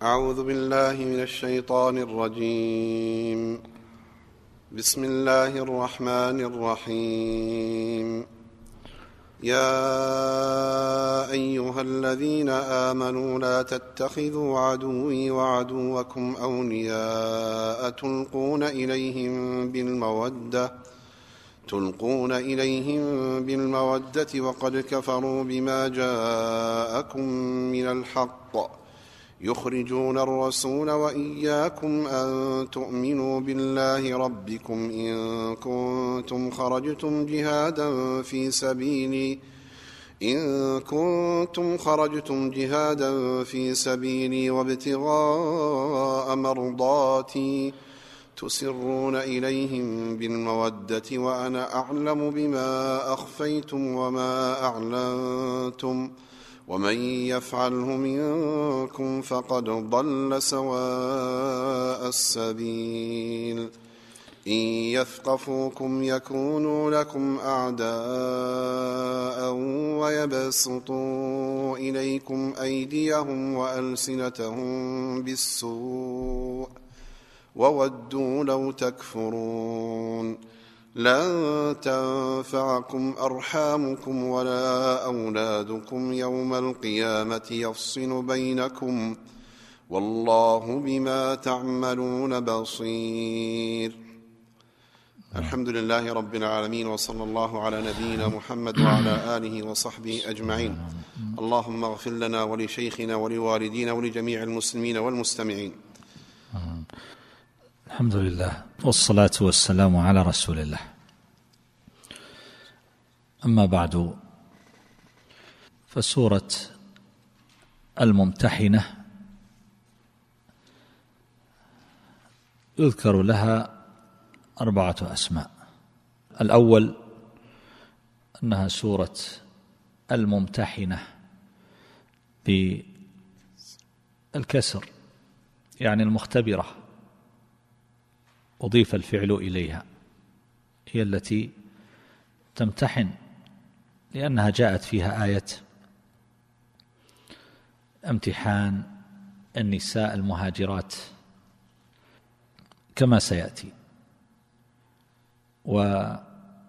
أعوذ بالله من الشيطان الرجيم. بسم الله الرحمن الرحيم. يا أيها الذين آمنوا لا تتخذوا عدوي وعدوكم أولياء تلقون إليهم بالمودة وقد كفروا بما جاءكم من الحق يخرجون الرسول وإياكم أن تؤمنوا بالله ربكم إن كنتم خرجتم جهادا في سبيلي وابتغاء مرضاتي تسرون إليهم بالمودة وأنا أعلم بما أخفيتم وما أعلنتم ومن يفعله منكم فقد ضل سواء السبيل. إن يثقفوكم يكونوا لكم أعداء ويبسطوا إليكم أيديهم وألسنتهم بالسوء وودوا لو تكفرون. لن تنفعكم أرحامكم ولا أولادكم يوم القيامة يفصل بينكم والله بما تعملون بصير. الحمد لله رب العالمين، وصلى الله على نبينا محمد وعلى آله وصحبه أجمعين. اللهم اغفر لنا ولشيخنا ولوالدينا ولجميع المسلمين والمستمعين. الحمد لله والصلاة والسلام على رسول الله. أما بعد، فسورة الممتحنة يذكر لها 4 أسماء. الأول أنها سورة الممتحنة بالكسر، يعني المختبرة، أضيف الفعل إليها، هي التي تمتحن، لأنها جاءت فيها آية امتحان النساء المهاجرات كما سيأتي. وأيضا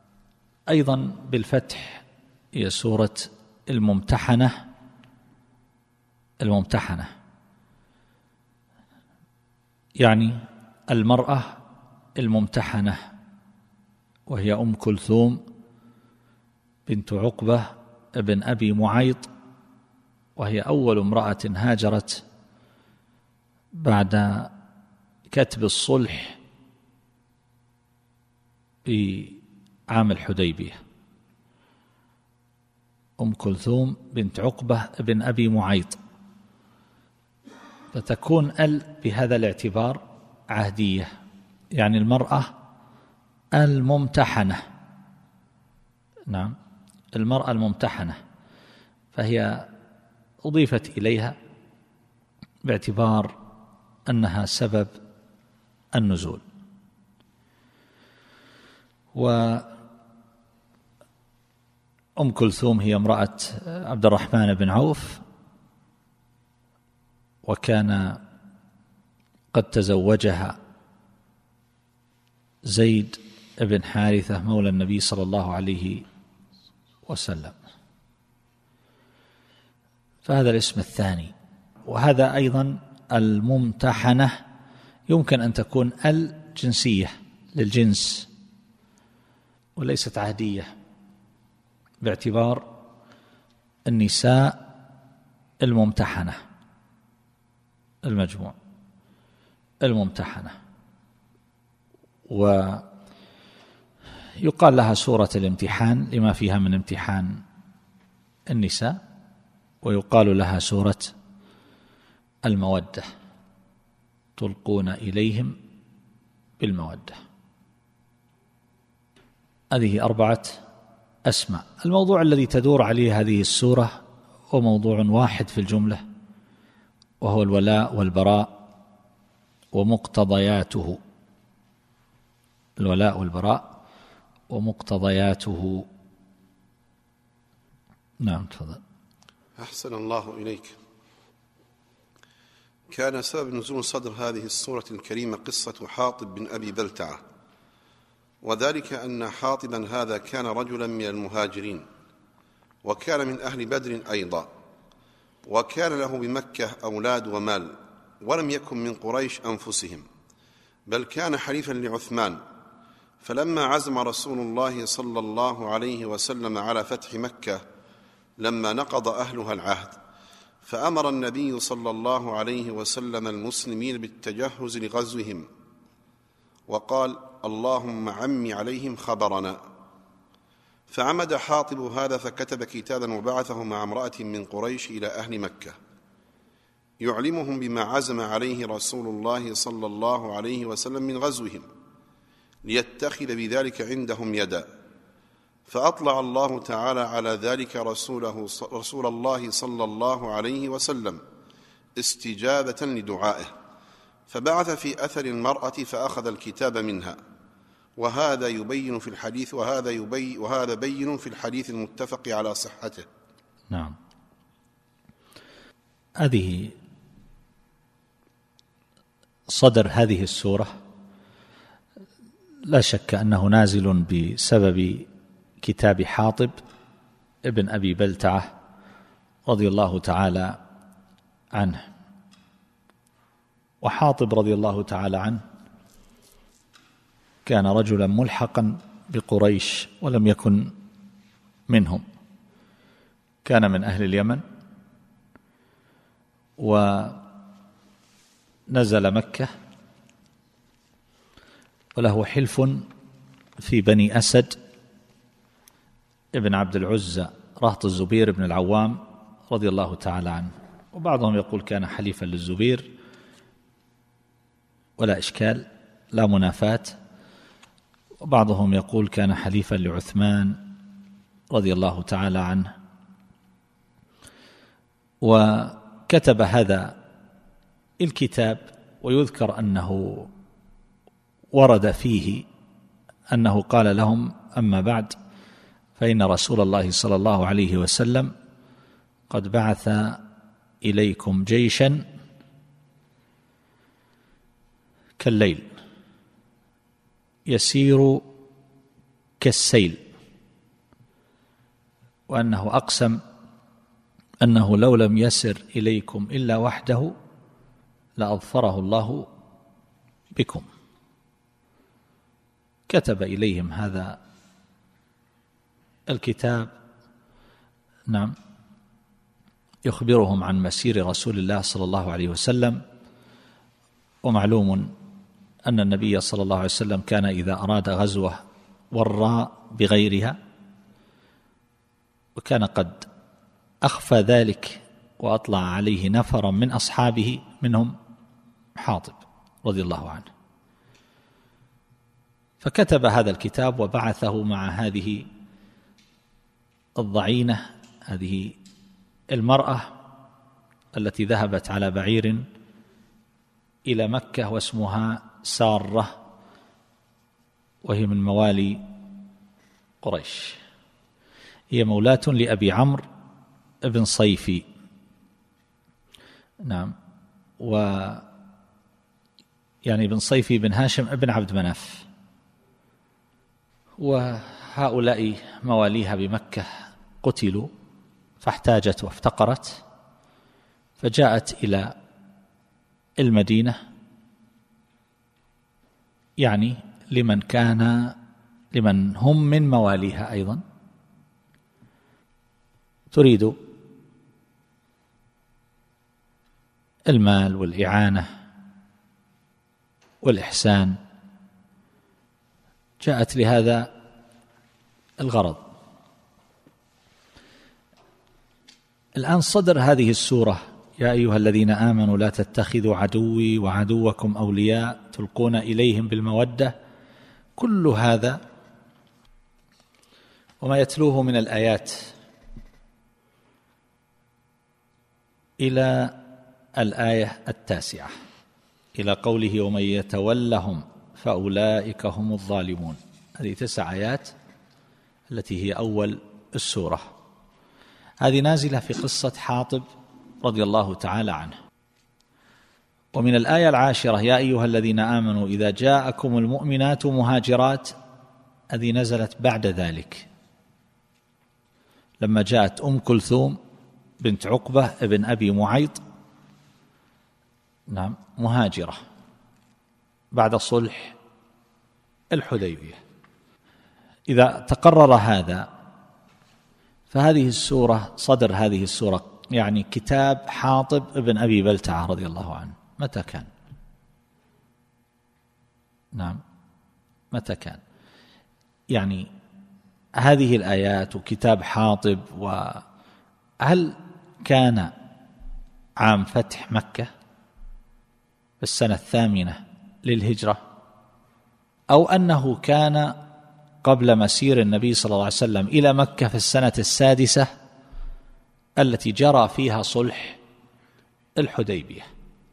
بالفتح هي سورة الممتحنة، يعني المرأة الممتحنة، وهي أم كلثوم بنت عقبة ابن أبي معيط، وهي أول امرأة هاجرت بعد كتب الصلح في عام الحديبية. أم كلثوم بنت عقبة ابن أبي معيط، فتكون بهذا الاعتبار عهدية، يعني المرأة الممتحنة. نعم، المرأة الممتحنة، فهي أضيفت إليها باعتبار أنها سبب النزول. وأم كلثوم هي امرأة عبد الرحمن بن عوف، وكان قد تزوجها زيد بن حارثة مولى النبي صلى الله عليه وسلم، فهذا الاسم الثاني. وهذا أيضا الممتحنة يمكن أن تكون الجنسية للجنس وليست عهدية، باعتبار النساء الممتحنة، المجموع الممتحنة. ويقال لها سورة الامتحان لما فيها من امتحان النساء، ويقال لها سورة المودة، تلقون إليهم بالمودة. هذه 4 أسماء. الموضوع الذي تدور عليه هذه السورة هو موضوع واحد في الجملة، وهو الولاء والبراء ومقتضياته. الولاء والبراء ومقتضياته. نعم، تفضل. أحسن الله إليك. كان سبب نزول صدر هذه السورة الكريمة قصة حاطب بن أبي بلتعة، وذلك أن حاطبا هذا كان رجلا من المهاجرين، وكان من أهل بدر أيضا، وكان له بمكة أولاد ومال، ولم يكن من قريش أنفسهم، بل كان حليفا لعثمان. فلما عزم رسول الله صلى الله عليه وسلم على فتح مكة لما نقض أهلها العهد، فأمر النبي صلى الله عليه وسلم المسلمين بالتجهز لغزوهم، وقال: اللهم عم عليهم خبرنا. فعمد حاطب هذا فكتب كتابا وبعثه مع امرأة من قريش إلى أهل مكة يعلمهم بما عزم عليه رسول الله صلى الله عليه وسلم من غزوهم، ليتخذ بذلك عندهم يدا. فأطلع الله تعالى على ذلك رسول الله صلى الله عليه وسلم استجابة لدعائه، فبعث في أثر المرأة فأخذ الكتاب منها، وهذا يبين في الحديث وهذا بين في الحديث المتفق على صحته. نعم. هذه صدر هذه السورة لا شك أنه نازل بسبب كتاب حاطب ابن أبي بلتعة رضي الله تعالى عنه. وحاطب رضي الله تعالى عنه كان رجلا ملحقا بقريش ولم يكن منهم، كان من أهل اليمن، ونزل مكة وله حلف في بني أسد ابن عبد العزى رهط الزبير بن العوام رضي الله تعالى عنه. وبعضهم يقول كان حليفا للزبير، ولا إشكال، لا منافاة. وبعضهم يقول كان حليفا لعثمان رضي الله تعالى عنه. وكتب هذا الكتاب، ويذكر أنه ورد فيه أنه قال لهم: أما بعد، فإن رسول الله صلى الله عليه وسلم قد بعث إليكم جيشا كالليل يسير كالسيل، وأنه أقسم أنه لو لم يسر إليكم إلا وحده لأظفره الله بكم. كتب إليهم هذا الكتاب، نعم، يخبرهم عن مسير رسول الله صلى الله عليه وسلم. ومعلوم أن النبي صلى الله عليه وسلم كان إذا أراد غزوة ورى بغيرها، وكان قد أخفى ذلك وأطلع عليه نفرا من أصحابه منهم حاطب رضي الله عنه. فكتب هذا الكتاب وبعثه مع هذه الضعينة، هذه المرأة التي ذهبت على بعير إلى مكة، واسمها سارة، وهي من موالي قريش. هي مولاة لأبي عمرو بن صيفي، نعم، يعني بن صيفي بن هاشم بن عبد مناف. وهؤلاء مواليها بمكة قتلوا، فاحتاجت وافتقرت، فجاءت إلى المدينة، يعني لمن هم من مواليها أيضا، تريد المال والإعانة والإحسان، جاءت لهذا الغرض. الآن صدر هذه السورة: يا أيها الذين آمنوا لا تتخذوا عدوي وعدوكم أولياء تلقون إليهم بالمودة. كل هذا وما يتلوه من الآيات إلى الآية 9، إلى قوله: ومن يتولهم فأولئك هم الظالمون. هذه 9 آيات التي هي أول السورة. هذه نازلة في قصة حاطب رضي الله تعالى عنه. ومن الآية 10: يا أيها الذين آمنوا إذا جاءكم المؤمنات مهاجرات، هذه نزلت بعد ذلك لما جاءت كلثوم بنت عقبة ابن أبي معيط، نعم، مهاجرة بعد صلح الحديبية. إذا تقرر هذا فهذه السورة، صدر هذه السورة يعني كتاب حاطب ابن أبي بلتعة رضي الله عنه، متى كان؟ نعم، متى كان؟ يعني هذه الآيات وكتاب حاطب، وهل كان عام فتح مكة في السنة 8 للهجرة، أو أنه كان قبل مسير النبي صلى الله عليه وسلم إلى مكة في السنة 6 التي جرى فيها صلح الحديبية؟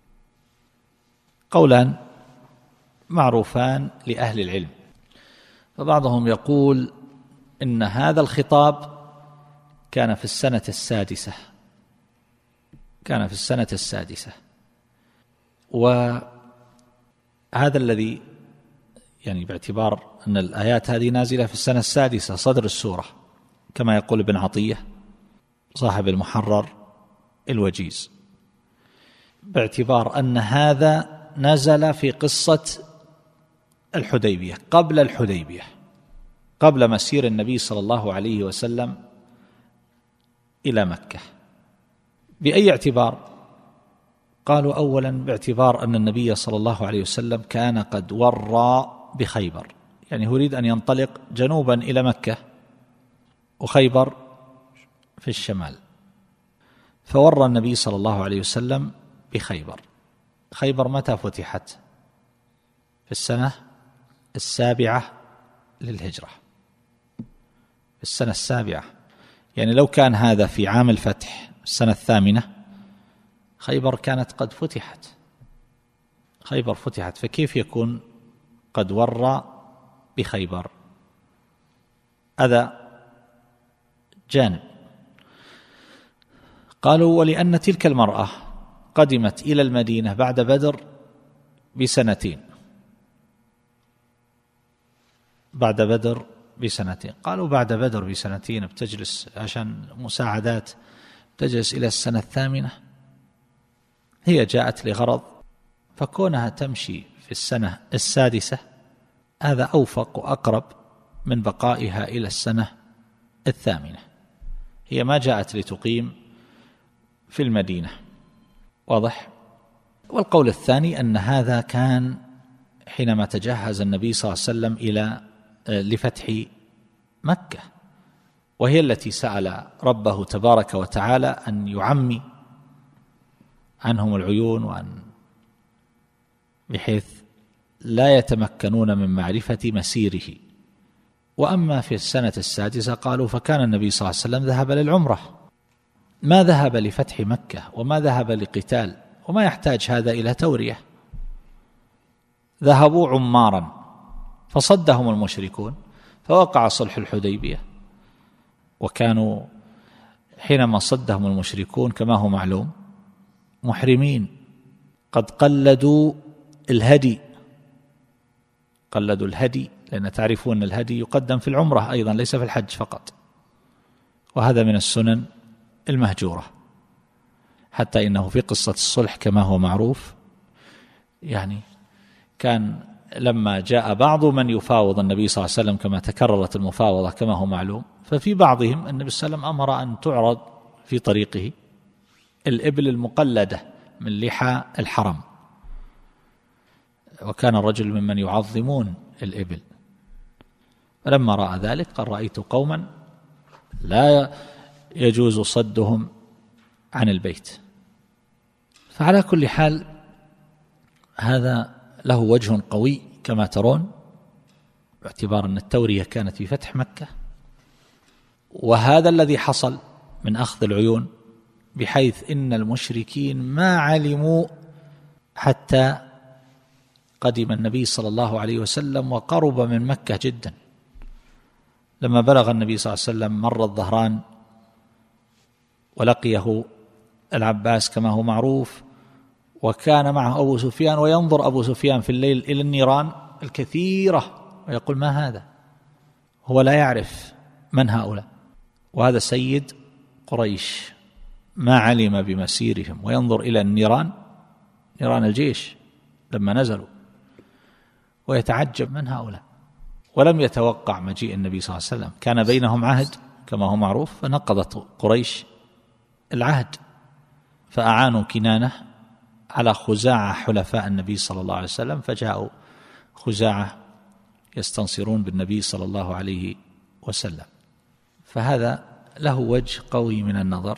قولان معروفان لأهل العلم. فبعضهم يقول إن هذا الخطاب كان في السنة 6، كان في السنة 6، وهذا الذي يعني باعتبار أن الآيات هذه نازلة في السنة 6 صدر السورة، كما يقول ابن عطية صاحب المحرر الوجيز، باعتبار أن هذا نزل في قصة الحديبية، قبل الحديبية، قبل مسير النبي صلى الله عليه وسلم إلى مكة. بأي اعتبار؟ قالوا أولا باعتبار أن النبي صلى الله عليه وسلم كان قد ورى بخيبر، يعني يريد أن ينطلق جنوبا إلى مكة وخيبر في الشمال، فورى النبي صلى الله عليه وسلم بخيبر. خيبر متى فتحت؟ في السنة 7 للهجرة، في السنة 7. يعني لو كان هذا في عام الفتح السنة 8 خيبر كانت قد فتحت، خيبر فتحت، فكيف يكون قد ورى بخيبر؟ هذا جانب. قالوا ولأن تلك المرأة قدمت إلى المدينة بعد بدر ب2، بعد بدر ب2. قالوا بعد بدر ب2 بتجلس عشان مساعدات، تجلس إلى السنة 8؟ هي جاءت لغرض، فكونها تمشي في السنة 6 هذا أوفق وأقرب من بقائها إلى السنة 8. هي ما جاءت لتقيم في المدينة، واضح؟ والقول الثاني أن هذا كان حينما تجهز النبي صلى الله عليه وسلم لفتح مكة، وهي التي سأل ربه تبارك وتعالى أن يعمي عنهم العيون، وأن بحيث لا يتمكنون من معرفة مسيره. وأما في السنة 6 قالوا فكان النبي صلى الله عليه وسلم ذهب للعمرة، ما ذهب لفتح مكة وما ذهب لقتال، وما يحتاج هذا إلى تورية. ذهبوا عمارا فصدهم المشركون فوقع صلح الحديبية، وكانوا حينما صدهم المشركون كما هو معلوم محرمين، قد قلدوا الهدي، قلدوا الهدي، لأن تعرفون أن الهدي يقدم في العمرة أيضا ليس في الحج فقط، وهذا من السنن المهجورة. حتى إنه في قصة الصلح كما هو معروف، يعني كان لما جاء بعض من يفاوض النبي صلى الله عليه وسلم كما تكررت المفاوضة كما هو معلوم، ففي بعضهم النبي صلى الله عليه وسلم أمر أن تعرض في طريقه الإبل المقلدة من لحى الحرم، وكان الرجل ممن يعظمون الإبل، فلما رأى ذلك قال رأيت قوما لا يجوز صدهم عن البيت. فعلى كل حال هذا له وجه قوي كما ترون، باعتبار أن التورية كانت في فتح مكة، وهذا الذي حصل من أخذ العيون، بحيث إن المشركين ما علموا حتى قدم النبي صلى الله عليه وسلم وقرب من مكة جدا. لما بلغ النبي صلى الله عليه وسلم مر الظهران ولقيه العباس كما هو معروف، وكان معه أبو سفيان، وينظر أبو سفيان في الليل إلى النيران الكثيرة ويقول: ما هذا؟ هو لا يعرف من هؤلاء، وهذا سيد قريش ما علم بمسيرهم، وينظر إلى النيران، نيران الجيش لما نزلوا، ويتعجب من هؤلاء، ولم يتوقع مجيء النبي صلى الله عليه وسلم. كان بينهم عهد كما هو معروف، فنقضت قريش العهد، فأعانوا كنانة على خزاعة حلفاء النبي صلى الله عليه وسلم، فجاءوا خزاعة يستنصرون بالنبي صلى الله عليه وسلم. فهذا له وجه قوي من النظر.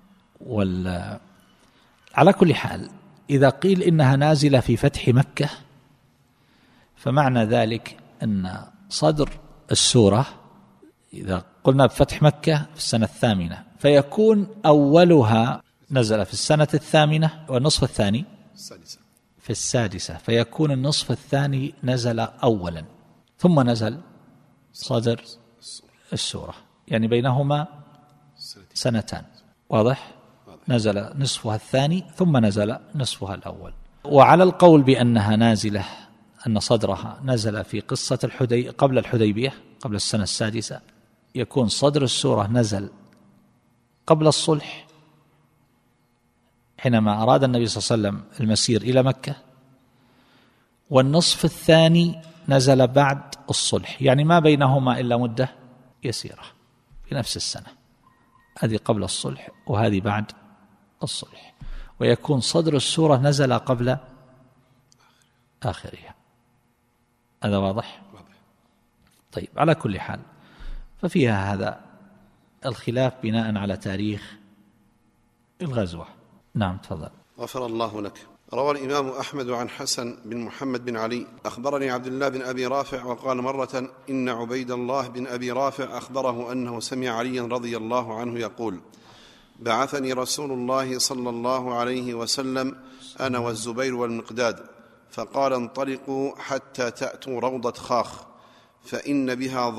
على كل حال، إذا قيل إنها نازلة في فتح مكة، فمعنى ذلك أن صدر السورة إذا قلنا بفتح مكة في السنة 8، فيكون أولها نزل في السنة 8، والنصف الثاني في 6، فيكون النصف الثاني نزل أولا، ثم نزل صدر السورة، يعني بينهما سنتان. واضح؟ نزل نصفها الثاني ثم نزل نصفها الأول. وعلى القول بأنها نازلة، أن صدرها نزل في قصة قبل الحديبية، قبل السنة 6، يكون صدر السورة نزل قبل الصلح، حينما أراد النبي صلى الله عليه وسلم المسير إلى مكة، والنصف الثاني نزل بعد الصلح، يعني ما بينهما إلا مدة يسيرة في نفس السنة، هذه قبل الصلح وهذه بعد الصلح، ويكون صدر السورة نزل قبل آخرها. هذا واضح؟ طيب، على كل حال، ففيها هذا الخلاف بناء على تاريخ الغزوة. نعم، تفضل. غفر الله لك. روى الإمام أحمد عن حسن بن محمد بن علي: أخبرني عبد الله بن أبي رافع وقال مرة إن عبيد الله بن أبي رافع أخبره أنه سمع عليا رضي الله عنه يقول: بعثني رسول الله صلى الله عليه وسلم أنا والزبير والمقداد، فقال: انطلقوا حتى تأتوا روضة خاخ، فإن بها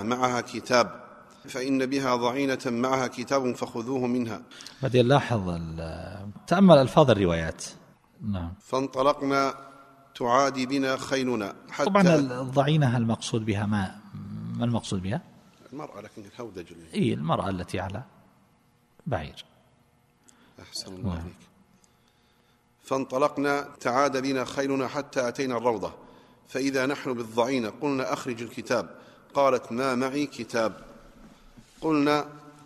ضعينة معها كتاب فخذوه منها. بدي نلاحظ تأمل ألفاظ الروايات. نعم. فانطلقنا تعادي بنا خيلنا حتى. طبعا الضعينة المقصود بها ما المقصود بها؟ المرأة، لكن الهودج المرأة التي على بعير. أحسن الله عليك. فانطلقنا تعاد بنا خيلنا حتى أتينا الروضة، فإذا نحن بالضعينة، قلنا: أخرج الكتاب. قالت: ما معي كتاب. قلنا: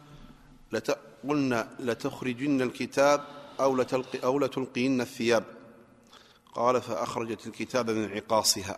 لتخرجن الكتاب أو لتلقين الثياب. قال: فأخرجت الكتاب من عقاصها.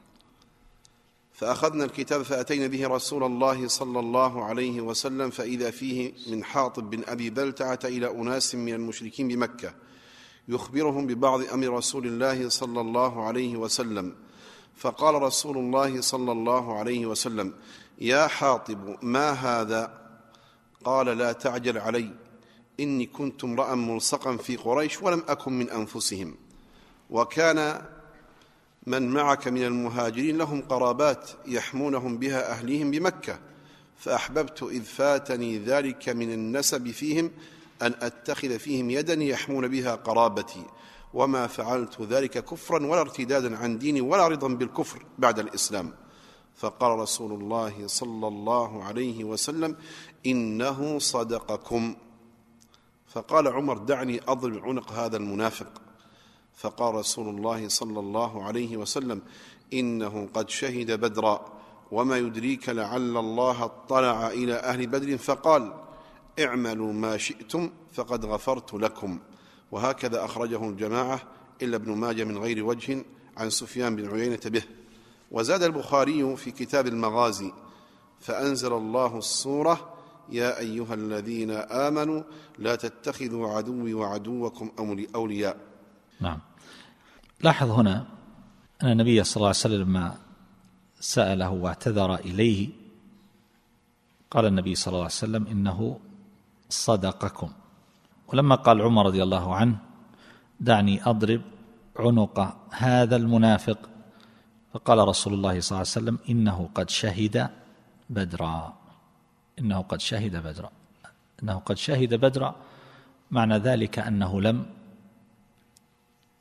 فأخذنا الكتاب فأتينا به رسول الله صلى الله عليه وسلم، فإذا فيه من حاطب بن أبي بلتعة إلى أناس من المشركين بمكة يخبرهم ببعض أمر رسول الله صلى الله عليه وسلم. فقال رسول الله صلى الله عليه وسلم: يا حاطب، ما هذا؟ قال: لا تعجل علي، إني كنت امرأ ملصقا في قريش ولم أكن من أنفسهم، وكان من معك من المهاجرين لهم قرابات يحمونهم بها أهليهم بمكة، فأحببت إذ فاتني ذلك من النسب فيهم أن أتخذ فيهم يدا يحمون بها قرابتي، وما فعلت ذلك كفرا ولا ارتدادا عن ديني ولا رضا بالكفر بعد الإسلام. فقال رسول الله صلى الله عليه وسلم: إنه صدقكم. فقال عمر: دعني أضرب عنق هذا المنافق. فقال رسول الله صلى الله عليه وسلم: إنه قد شهد بدرا، وما يدريك لعل الله اطلع إلى أهل بدر فقال: اعملوا ما شئتم فقد غفرت لكم. وهكذا أخرجه الجماعة إلا ابن ماجه من غير وجه عن سفيان بن عيينة به. وزاد البخاري في كتاب المغازي: فأنزل الله السورة: يا أيها الذين آمنوا لا تتخذوا عدوي وعدوكم أولياء. نعم. لاحظ هنا أن النبي صلى الله عليه وسلم لما سأله واعتذر إليه قال النبي صلى الله عليه وسلم: إنه صدقكم. ولما قال عمر رضي الله عنه: دعني أضرب عنق هذا المنافق، فقال رسول الله صلى الله عليه وسلم: إنه قد شهد بدرا. إنه قد شهد بدرا. إنه قد شهد بدرا، معنى ذلك أنه لم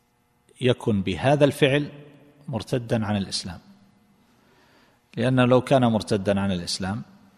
يكن بهذا الفعل مرتدا عن الإسلام، لأنه لو كان مرتدا عن الإسلام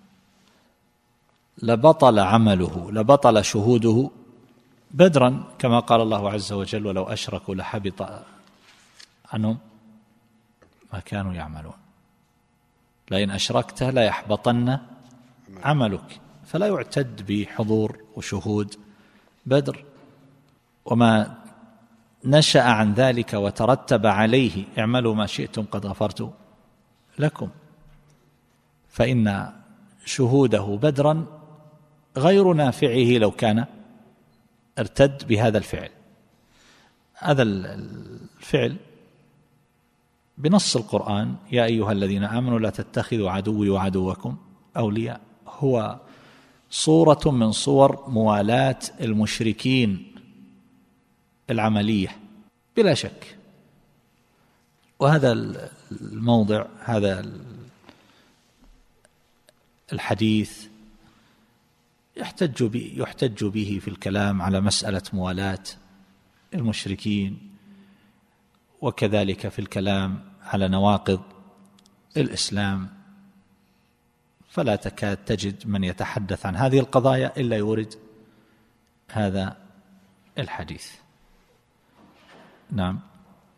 لبطل عمله، لبطل شهوده بدرا، كما قال الله عز وجل: ولو أشركوا لحبط عنهم ما كانوا يعملون، لئن أشركت لا يحبطن عملك. فلا يعتد بحضور وشهود بدر وما نشأ عن ذلك وترتب عليه: اعملوا ما شئتم قد غفرت لكم. فإن شهوده بدرا غير نافعه لو كان ارتد بهذا الفعل. هذا الفعل بنص القرآن: يا أيها الذين آمنوا لا تتخذوا عدوي وعدوكم أولياء، هو صورة من صور موالاة المشركين العملية بلا شك. وهذا الموضع، هذا الحديث يحتج به في الكلام على مسألة موالاة المشركين، وكذلك في الكلام على نواقض الإسلام، فلا تكاد تجد من يتحدث عن هذه القضايا إلا يورد هذا الحديث. نعم.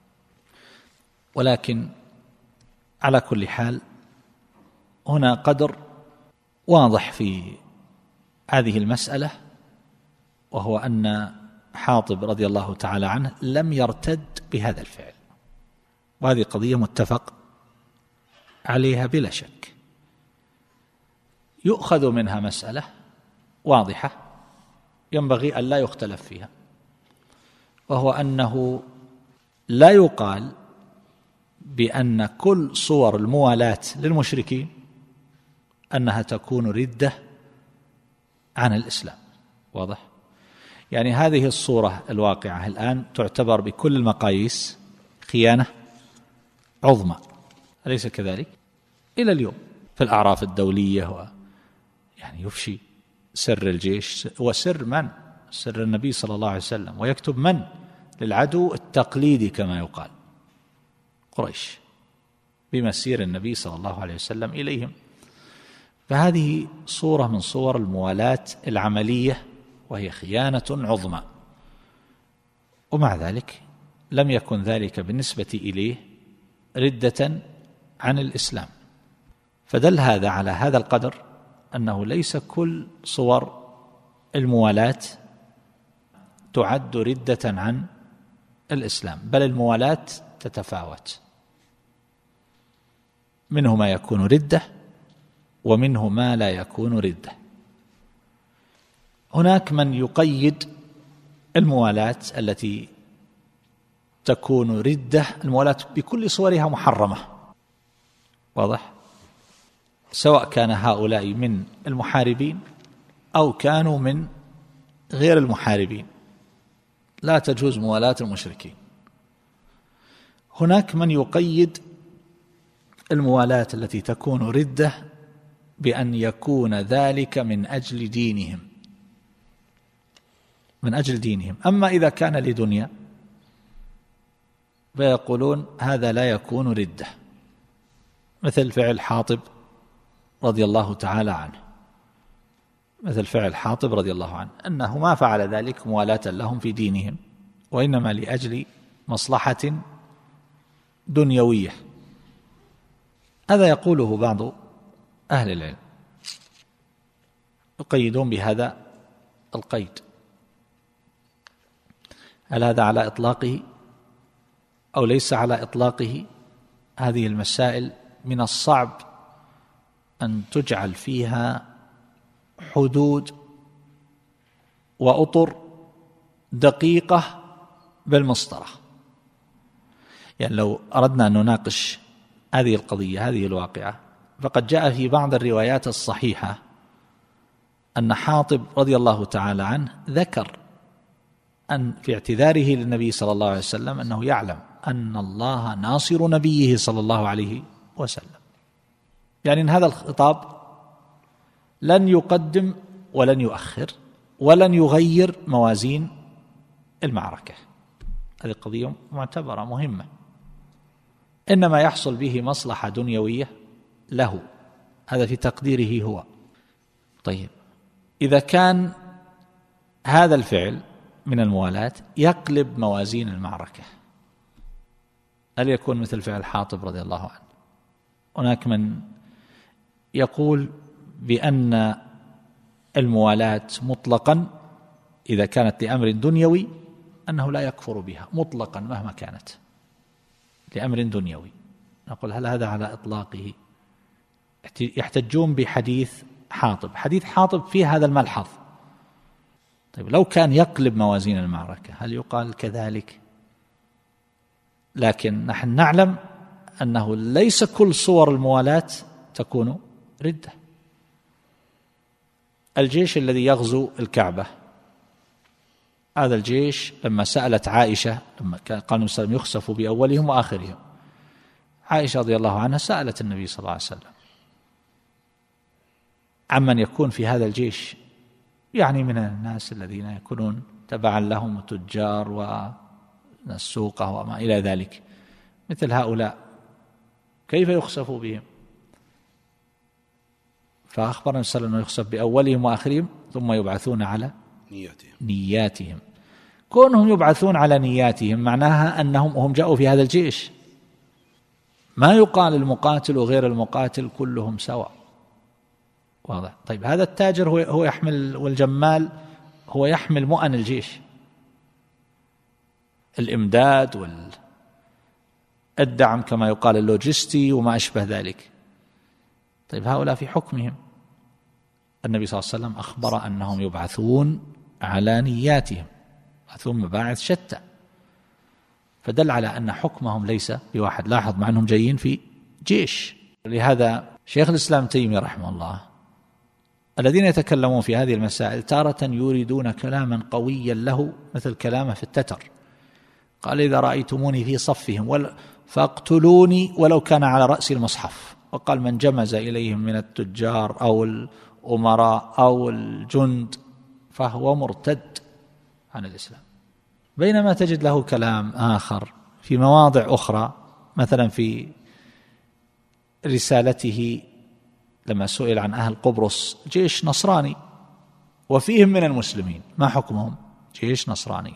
ولكن على كل حال هنا قدر واضح في هذه المسألة، وهو أن حاطب رضي الله تعالى عنه لم يرتد بهذا الفعل، وهذه قضية متفق عليها بلا شك. يؤخذ منها مسألة واضحة ينبغي أن لا يختلف فيها، وهو أنه لا يقال بأن كل صور الموالاة للمشركين أنها تكون ردة عن الإسلام. واضح؟ يعني هذه الصورة الواقعة الآن تعتبر بكل المقاييس خيانة عظمى، أليس كذلك؟ إلى اليوم في الأعراف الدولية، يعني يفشي سر الجيش وسر من؟ سر النبي صلى الله عليه وسلم، ويكتب من؟ للعدو التقليدي كما يقال، قريش، بمسير النبي صلى الله عليه وسلم إليهم. فهذه صورة من صور الموالاة العملية، وهي خيانة عظمى، ومع ذلك لم يكن ذلك بالنسبة إليه ردة عن الإسلام. فدل هذا على هذا القدر أنه ليس كل صور الموالاة تعد ردة عن الإسلام، بل الموالاة تتفاوت، منه ما يكون ردة ومنه ما لا يكون ردة. هناك من يقيد الموالاة التي تكون ردة، الموالاة بكل صورها محرمة. واضح؟ سواء كان هؤلاء من المحاربين أو كانوا من غير المحاربين، لا تجوز موالاة المشركين. هناك من يقيد الموالاة التي تكون ردة بأن يكون ذلك من أجل دينهم، من أجل دينهم. أما إذا كان لدنيا فيقولون هذا لا يكون ردة، مثل فعل حاطب رضي الله تعالى عنه، مثل فعل حاطب رضي الله عنه، أنه ما فعل ذلك موالاة لهم في دينهم، وإنما لأجل مصلحة دنيوية. هذا يقوله بعض أهل العلم، يقيدون بهذا القيد. هل هذا على إطلاقه أو ليس على إطلاقه؟ هذه المسائل من الصعب أن تجعل فيها حدود وأطر دقيقة بالمسطرة. يعني لو أردنا أن نناقش هذه القضية، هذه الواقعة، فقد جاء في بعض الروايات الصحيحة أن حاطب رضي الله تعالى عنه ذكر أن في اعتذاره للنبي صلى الله عليه وسلم أنه يعلم أن الله ناصر نبيه صلى الله عليه وسلم. يعني إن هذا الخطاب لن يقدم ولن يؤخر ولن يغير موازين المعركة، هذه قضية معتبرة مهمة. إنما يحصل به مصلحة دنيوية له، هذا في تقديره هو. طيب إذا كان هذا الفعل من الموالاة يقلب موازين المعركة، هل يكون مثل فعل حاطب رضي الله عنه؟ هناك من يقول بأن الموالاة مطلقا إذا كانت لأمر دنيوي أنه لا يكفر بها مطلقا مهما كانت لأمر دنيوي. نقول هل هذا على إطلاقه؟ يحتجون بحديث حاطب، حديث حاطب فيه هذا الملحظ. طيب لو كان يقلب موازين المعركة هل يقال كذلك؟ لكن نحن نعلم أنه ليس كل صور الموالاة تكون ردة. الجيش الذي يغزو الكعبة، هذا الجيش لما سألت عائشة، لما قال النبي صلى الله عليه وسلم يخسف بأولهم وآخرهم، عائشة رضي الله عنها سألت النبي صلى الله عليه وسلم عمن يكون في هذا الجيش، يعني من الناس الذين يكونون تبعا لهم تجار والسوقة وما إلى ذلك، مثل هؤلاء كيف يخسف بهم؟ فأخبر النبي صلى الله عليه وسلم أنه يخسف بأولهم وآخرهم ثم يبعثون على نياتهم. كونهم يبعثون على نياتهم معناها أنهم هم جاءوا في هذا الجيش، ما يقال المقاتل وغير المقاتل كلهم سواء. واضح؟ طيب هذا التاجر هو يحمل، والجمال هو يحمل مؤن الجيش، الإمداد والدعم كما يقال اللوجستي وما أشبه ذلك. طيب هؤلاء في حكمهم النبي صلى الله عليه وسلم أخبر أنهم يبعثون على نياتهم، يبعثون مباعث شتى، فدل على أن حكمهم ليس بواحد. لاحظ مع أنهم جايين في جيش. لهذا شيخ الإسلام تيمية رحمه الله الذين يتكلمون في هذه المسائل تارة يريدون كلاما قويا له مثل كلامه في التتر، قال إذا رأيتموني في صفهم فاقتلوني ولو كان على رأس المصحف. وقال من جمز إليهم من التجار أو الأمراء أو الجند فهو مرتد عن الإسلام. بينما تجد له كلام آخر في مواضع أخرى، مثلا في رسالته لما سئل عن أهل قبرص، جيش نصراني وفيهم من المسلمين، ما حكمهم؟ جيش نصراني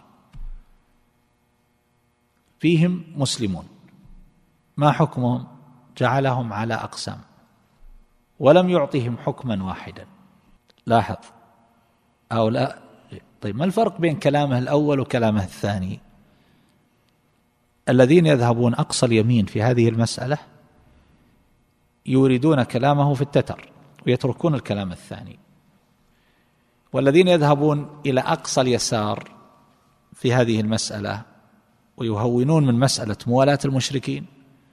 فيهم مسلمون، ما حكمهم؟ جعلهم على أقسام ولم يعطيهم حكما واحدا. لاحظ هؤلاء. طيب ما الفرق بين كلامه الأول وكلامه الثاني؟ الذين يذهبون أقصى اليمين في هذه المسألة يريدون كلامه في التتر ويتركون الكلام الثاني، والذين يذهبون إلى أقصى اليسار في هذه المسألة ويهونون من مسألة موالاة المشركين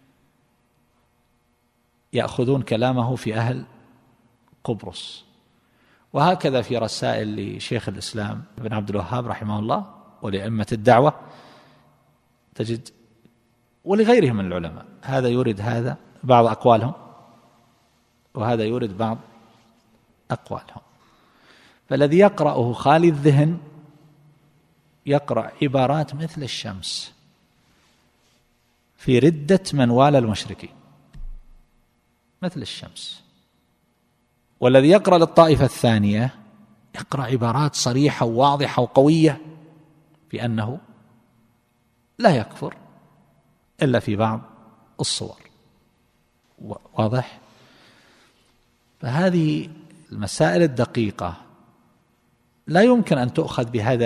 يأخذون كلامه في أهل قبرص. وهكذا في رسائل لشيخ الإسلام ابن عبد الوهاب رحمه الله ولأئمة الدعوة تجد، ولغيرهم من العلماء، هذا يريد هذا بعض أقوالهم وهذا يريد بعض أقوالهم. فالذي يقرأه خالي الذهن يقرأ عبارات مثل الشمس في ردة من والى المشركين مثل الشمس، والذي يقرأ للطائفة الثانية يقرأ عبارات صريحة وواضحة وقوية في أنه لا يكفر إلا في بعض الصور. واضح؟ فهذه المسائل الدقيقة لا يمكن أن تؤخذ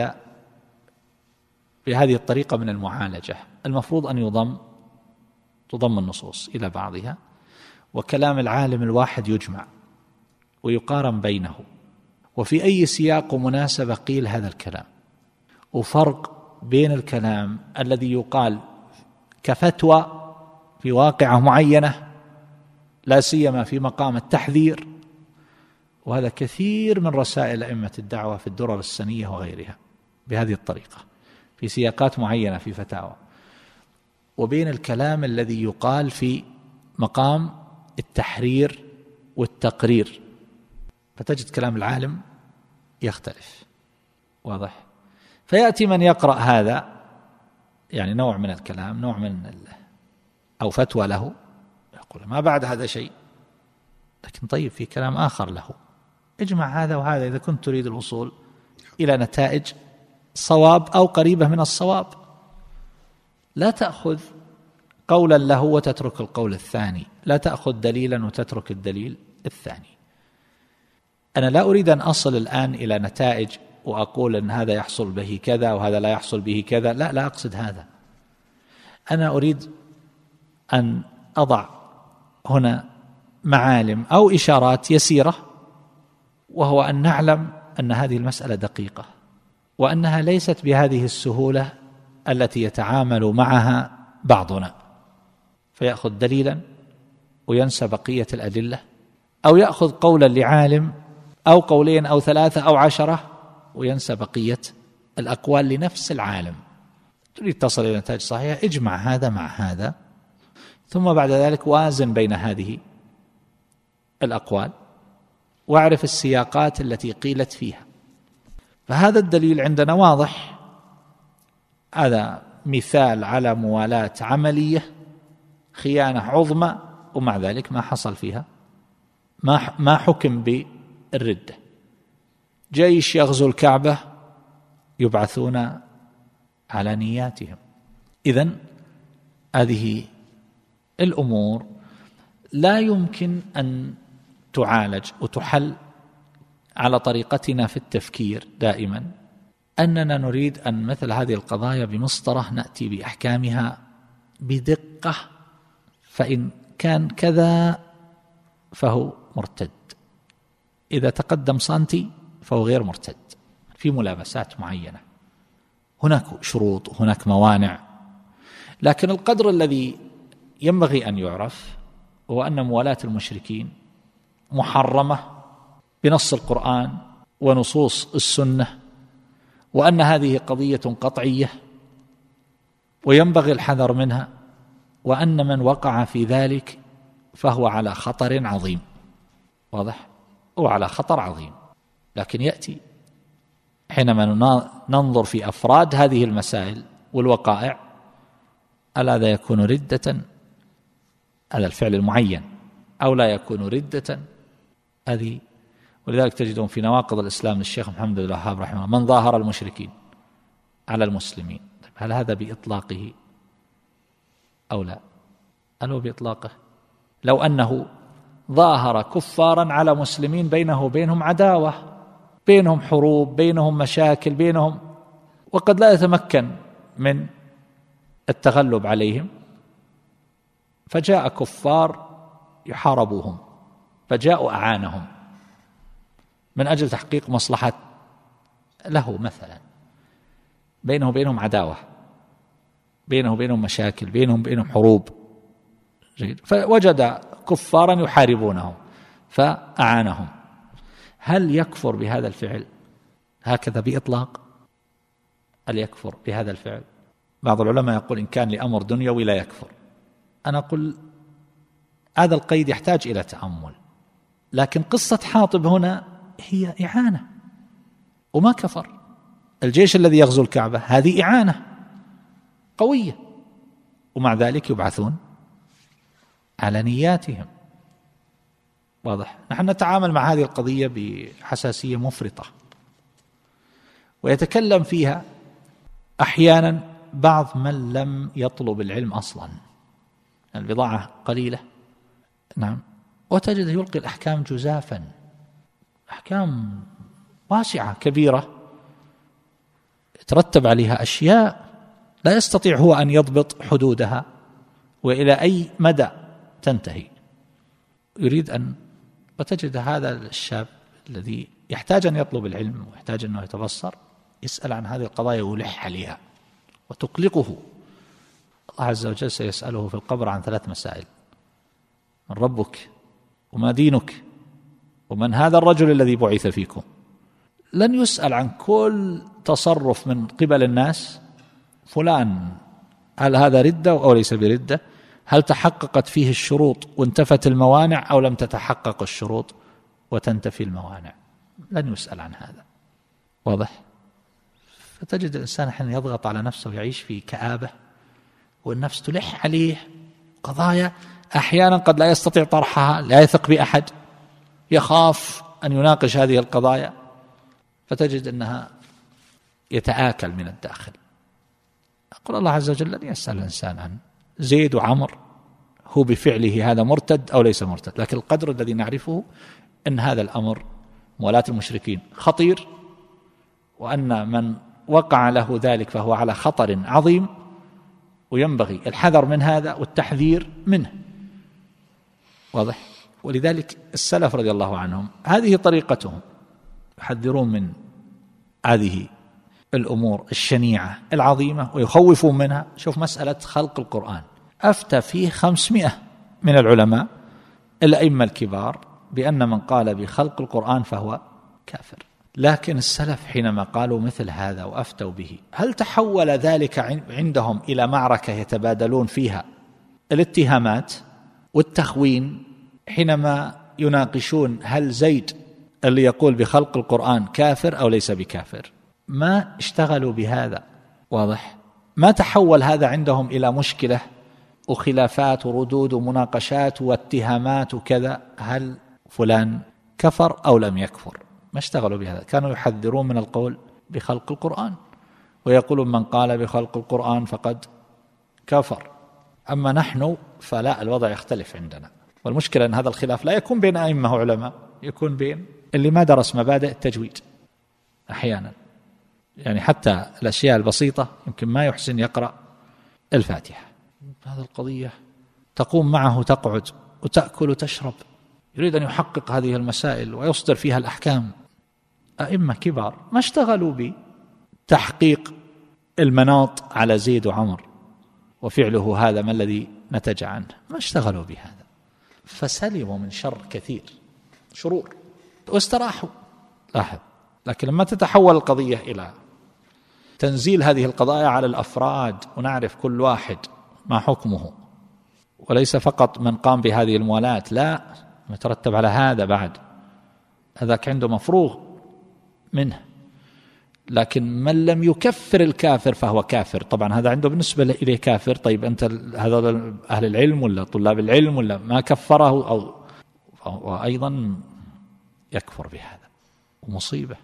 بهذه الطريقة من المعالجة. المفروض أن تضم النصوص إلى بعضها، وكلام العالم الواحد يجمع ويقارن بينه، وفي أي سياق ومناسبة قيل هذا الكلام، وفرق بين الكلام الذي يقال كفتوى في واقعة معينة لا سيما في مقام التحذير، وهذا كثير من رسائل أئمة الدعوة في الدرر السنية وغيرها بهذه الطريقة في سياقات معينة في فتاوى، وبين الكلام الذي يقال في مقام التحرير والتقرير، فتجد كلام العالم يختلف. واضح؟ فيأتي من يقرأ هذا يعني نوع من الكلام، نوع من أو فتوى له، يقول ما بعد هذا شيء، لكن طيب في كلام آخر له، اجمع هذا وهذا إذا كنت تريد الوصول إلى نتائج صواب أو قريبة من الصواب. لا تأخذ قولا له وتترك القول الثاني، لا تأخذ دليلا وتترك الدليل الثاني. أنا لا أريد أن أصل الآن إلى نتائج وأقول أن هذا يحصل به كذا وهذا لا يحصل به كذا، لا أقصد هذا. أنا أريد أن أضع هنا معالم أو إشارات يسيرة، وهو أن نعلم أن هذه المسألة دقيقة، وأنها ليست بهذه السهولة التي يتعامل معها بعضنا، فيأخذ دليلا وينسى بقية الأدلة، أو يأخذ قولا لعالم أو قولين أو 3 أو 10 وينسى بقية الأقوال لنفس العالم. تريد تصل إلى نتائج صحيحة، اجمع هذا مع هذا، ثم بعد ذلك وازن بين هذه الأقوال واعرف السياقات التي قيلت فيها. فهذا الدليل عندنا واضح، هذا مثال على موالاة عملية، خيانة عظمى، ومع ذلك ما حصل فيها، ما حكم بالردة. جيش يغزو الكعبة يبعثون على نياتهم. إذن هذه الأمور لا يمكن أن تعالج وتحل على طريقتنا في التفكير دائما، أننا نريد أن مثل هذه القضايا بمسطرة نأتي بأحكامها بدقة، فإن كان كذا فهو مرتد، إذا تقدم سنتي فهو غير مرتد. في ملابسات معينة، هناك شروط، هناك موانع، لكن القدر الذي ينبغي أن يعرف هو أن موالاة المشركين محرمة بنص القرآن ونصوص السنة، وأن هذه قضية قطعية وينبغي الحذر منها، وأن من وقع في ذلك فهو على خطر عظيم. واضح؟ هو على خطر عظيم. لكن يأتي حينما ننظر في أفراد هذه المسائل والوقائع، ألا هذا يكون ردة على الفعل المعين أو لا يكون ردة هذه. ولذلك تجدون في نواقض الإسلام للشيخ محمد بن الوهاب رحمه الله: من ظاهر المشركين على المسلمين. هل هذا بإطلاقه أو لا؟ هل هو بإطلاقه؟ لو أنه ظاهر كفارا على مسلمين بينه وبينهم عداوة، بينهم حروب، بينهم مشاكل، بينهم، وقد لا يتمكن من التغلب عليهم، فجاء كفار يحاربوهم، فجاءوا أعانهم من أجل تحقيق مصلحة له، مثلا بينه وبينهم عداوة، بينه وبينهم مشاكل، بينهم وبينهم حروب، فوجد كفارا يحاربونهم فأعانهم. هل يكفر بهذا الفعل هكذا بإطلاق؟ هل يكفر بهذا الفعل؟ بعض العلماء يقول إن كان لأمر دنيوي لا يكفر. أنا أقول هذا القيد يحتاج إلى تأمل، لكن قصة حاطب هنا هي إعانة وما كفر. الجيش الذي يغزو الكعبة هذه إعانة قوية، ومع ذلك يبعثون على نياتهم. واضح؟ نحن نتعامل مع هذه القضية بحساسية مفرطة، ويتكلم فيها أحيانا بعض من لم يطلب العلم أصلا، البضاعة قليلة، نعم، وتجد يلقي الأحكام جزافا، أحكام واسعة كبيرة يترتب عليها أشياء لا يستطيع هو أن يضبط حدودها وإلى أي مدى تنتهي، يريد أن، وتجد هذا الشاب الذي يحتاج أن يطلب العلم ويحتاج أنه يتبصر يسأل عن هذه القضايا ويلح عليها وتقلقه. الله عز وجل سيسأله في القبر عن 3 مسائل: من ربك، وما دينك، ومن هذا الرجل الذي بعث فيكم. لن يسأل عن كل تصرف من قبل الناس، فلان هل هذا ردة أو ليس بردة، هل تحققت فيه الشروط وانتفت الموانع أو لم تتحقق الشروط وتنتفي الموانع. لن يسأل عن هذا. واضح؟ فتجد الإنسان حين يضغط على نفسه ويعيش في كآبة والنفس تلح عليه قضايا أحيانا قد لا يستطيع طرحها، لا يثق بأحد، يخاف أن يناقش هذه القضايا، فتجد أنها يتآكل من الداخل. أقول الله عز وجل لن يسأل الإنسان عن زيد وعمر هو بفعله هذا مرتد أو ليس مرتد، لكن القدر الذي نعرفه أن هذا الأمر موالاة المشركين خطير، وأن من وقع له ذلك فهو على خطر عظيم، وينبغي الحذر من هذا والتحذير منه. واضح؟ ولذلك السلف رضي الله عنهم هذه طريقتهم، يحذرون من هذه الأمور الشنيعة العظيمة ويخوفون منها. شوف مسألة خلق القرآن، أفتى فيه 500 من العلماء الأئمة الكبار بأن من قال بخلق القرآن فهو كافر. لكن السلف حينما قالوا مثل هذا وأفتوا به، هل تحول ذلك عندهم إلى معركة يتبادلون فيها الاتهامات والتخوين حينما يناقشون هل زيد اللي يقول بخلق القرآن كافر أو ليس بكافر؟ ما اشتغلوا بهذا. واضح؟ ما تحول هذا عندهم إلى مشكلة وخلافات وردود ومناقشات واتهامات وكذا، هل فلان كفر أو لم يكفر؟ ما اشتغلوا بهذا. كانوا يحذرون من القول بخلق القرآن ويقولون من قال بخلق القرآن فقد كفر. أما نحن فلا، الوضع يختلف عندنا. والمشكلة أن هذا الخلاف لا يكون بين أئمة علماء، يكون بين اللي ما درس مبادئ التجويد أحيانا. يعني حتى الأشياء البسيطة يمكن ما يحسن يقرأ الفاتحة، هذه القضية تقوم معه تقعد وتأكل وتشرب، يريد أن يحقق هذه المسائل ويصدر فيها الأحكام. أئمة كبار ما اشتغلوا بتحقيق المناط على زيد وعمر وفعله هذا ما الذي نتج عنه، ما اشتغلوا بهذا، فسلموا من شر كثير شرور واستراحوا. لاحظ. لكن لما تتحول القضية إلى تنزيل هذه القضايا على الأفراد ونعرف كل واحد ما حكمه، وليس فقط من قام بهذه الموالاة، لا، مترتب على هذا بعد، هذاك عنده مفروغ منه. لكن من لم يكفر الكافر فهو كافر، طبعا هذا عنده بالنسبة إليه كافر. طيب أنت هذا أهل العلم ولا طلاب العلم ولا ما كفره أو وأيضا يكفر بهذا، ومصيبة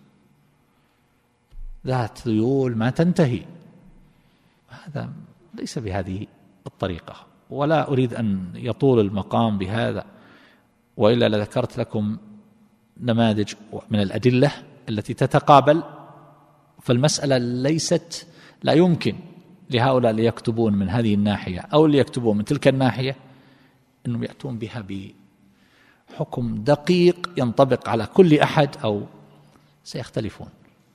ذات ذيول ما تنتهي. هذا ليس بهذه الطريقة، ولا أريد أن يطول المقام بهذا، وإلا لذكرت لكم نماذج من الأدلة التي تتقابل. فالمسألة ليست، لا يمكن لهؤلاء اللي يكتبون من هذه الناحية أو اللي يكتبون من تلك الناحية أنهم يأتون بها بحكم دقيق ينطبق على كل أحد، أو سيختلفون.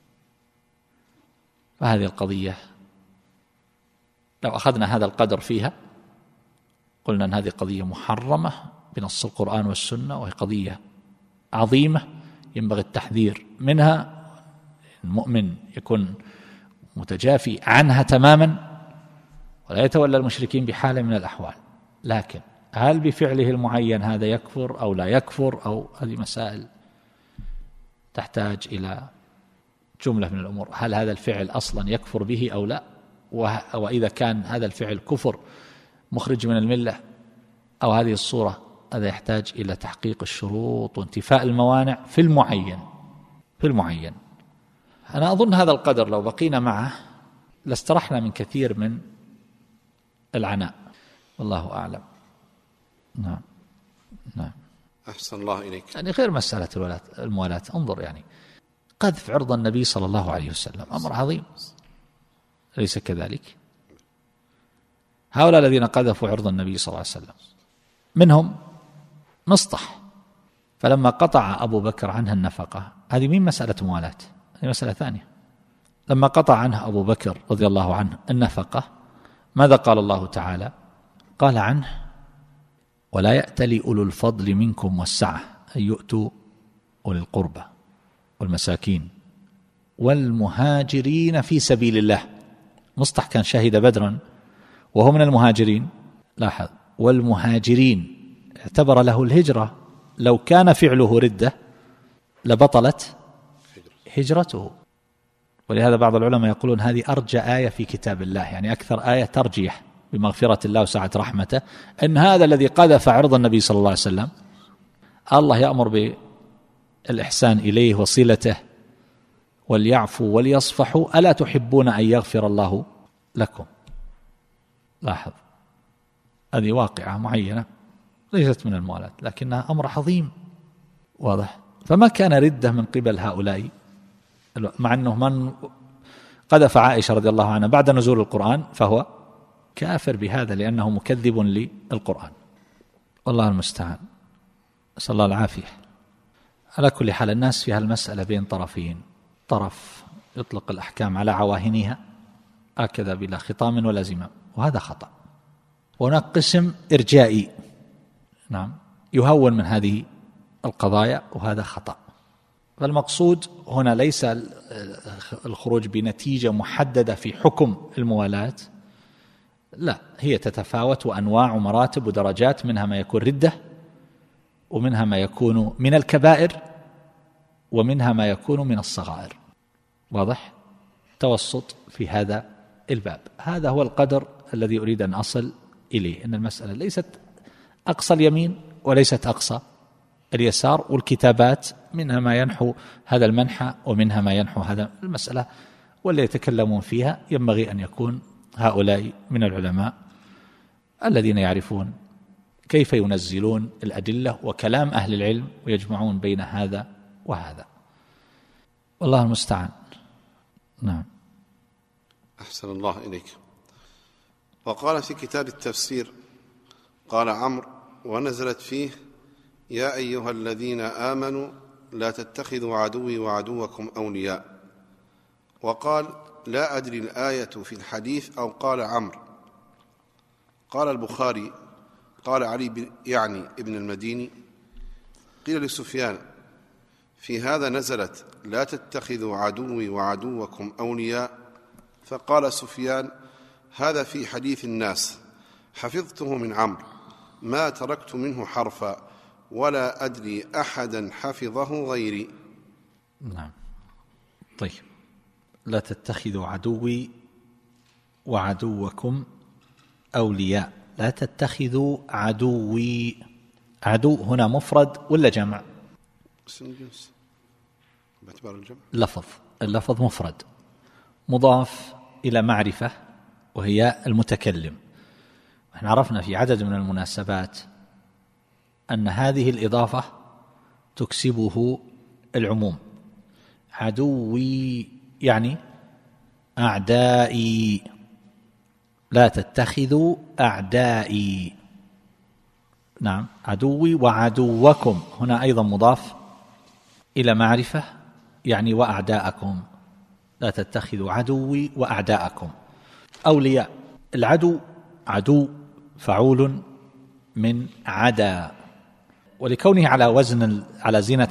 فهذه القضية لو أخذنا هذا القدر فيها قلنا أن هذه قضية محرمة بنص القرآن والسنة، وهي قضية عظيمة ينبغي التحذير منها. المؤمن يكون متجافي عنها تماما ولا يتولى المشركين بحال من الأحوال. لكن هل بفعله المعين هذا يكفر أو لا يكفر، أو هذه مسائل تحتاج إلى جملة من الأمور. هل هذا الفعل أصلا يكفر به أو لا، وإذا كان هذا الفعل كفر مخرج من الملة أو هذه الصورة، هذا يحتاج إلى تحقيق الشروط وانتفاء الموانع في المعين. أنا أظن هذا القدر لو بقينا معه لاسترحنا من كثير من العناء، والله أعلم. نعم. أحسن الله إليك. يعني غير مسألة الموالاة، انظر، يعني قذف عرض النبي صلى الله عليه وسلم أمر عظيم، ليس كذلك؟ هؤلاء الذين قذفوا عرض النبي صلى الله عليه وسلم منهم مصطح، فلما قطع أبو بكر عنها النفقة، هذه من مسألة موالاة، هذه مسألة ثانية. لما قطع عنها أبو بكر رضي الله عنه النفقة، ماذا قال الله تعالى؟ قال عنه: ولا يأتل أولو الفضل منكم والسعة أن يؤتوا أولي القربى والمساكين والمهاجرين في سبيل الله. مصطح كان شهد بدرا وهو من المهاجرين، لاحظ، والمهاجرين اعتبر له الهجرة، لو كان فعله ردة لبطلت هجرته، ولهذا بعض العلماء يقولون هذه أرجى آية في كتاب الله، يعني أكثر آية ترجيح بمغفرة الله وسعة رحمته، أن هذا الذي قذف عرض النبي صلى الله عليه وسلم الله يأمر بالإحسان إليه وصلته وليعفوا وليصفحوا ألا تحبون أن يغفر الله لكم. لاحظ هذه واقعة معينة ليست من الموالاة لكنها أمر عظيم واضح. فما كان ردة من قبل هؤلاء، مع أنه من قذف عائشة رضي الله عنها بعد نزول القرآن فهو كافر بهذا لأنه مكذب للقرآن، والله المستعان، نسأل الله العافية. على كل حال الناس في هالمسألة بين طرفين، طرف يطلق الأحكام على عواهنها هكذا بلا خطام ولا زمام، وهذا خطأ، وهناك قسم إرجائي نعم يهون من هذه القضايا، وهذا خطأ. فالمقصود هنا ليس الخروج بنتيجة محددة في حكم الموالاة، لا، هي تتفاوت وأنواع ومراتب ودرجات، منها ما يكون ردة، ومنها ما يكون من الكبائر، ومنها ما يكون من الصغائر. واضح؟ توسط في هذا الباب. هذا هو القدر الذي أريد أن أصل إليه، أن المسألة ليست أقصى اليمين وليست أقصى اليسار، والكتابات منها ما ينحو هذا المنحى ومنها ما ينحو هذا المسألة، واللي يتكلمون فيها ينبغي أن يكون هؤلاء من العلماء الذين يعرفون كيف ينزلون الأدلة وكلام أهل العلم ويجمعون بين هذا وهذا، والله المستعان. نعم. أحسن الله إليك. وقال في كتاب التفسير قال عمرو ونزلت فيه يا أيها الذين آمنوا لا تتخذوا عدوي وعدوكم أولياء. وقال لا أدري الآية في الحديث أو قال عمرو. قال البخاري قال علي يعني ابن المديني قيل لسفيان في هذا نزلت لا تتخذوا عدوي وعدوكم أولياء، فقال سفيان هذا في حديث الناس حفظته من عمرو ما تركت منه حرفا ولا أدري أحدا حفظه غيري. نعم. طيب، لا تتخذوا عدوي وعدوكم أولياء. لا تتخذوا عدوي، عدو هنا مفرد ولا جمع؟ اسم الجنس باعتبار الجمع. اللفظ مفرد مضاف إلى معرفة وهي المتكلم. احنا عرفنا في عدد من المناسبات أن هذه الإضافة تكسبه العموم. عدوي يعني أعدائي، لا تتخذوا أعدائي. نعم، عدوي وعدوكم هنا أيضا مضاف إلى معرفة يعني وأعداءكم، لا تتخذوا عدوي وأعداءكم أولياء. العدو عدو فعول من عدا، ولكونه على زينة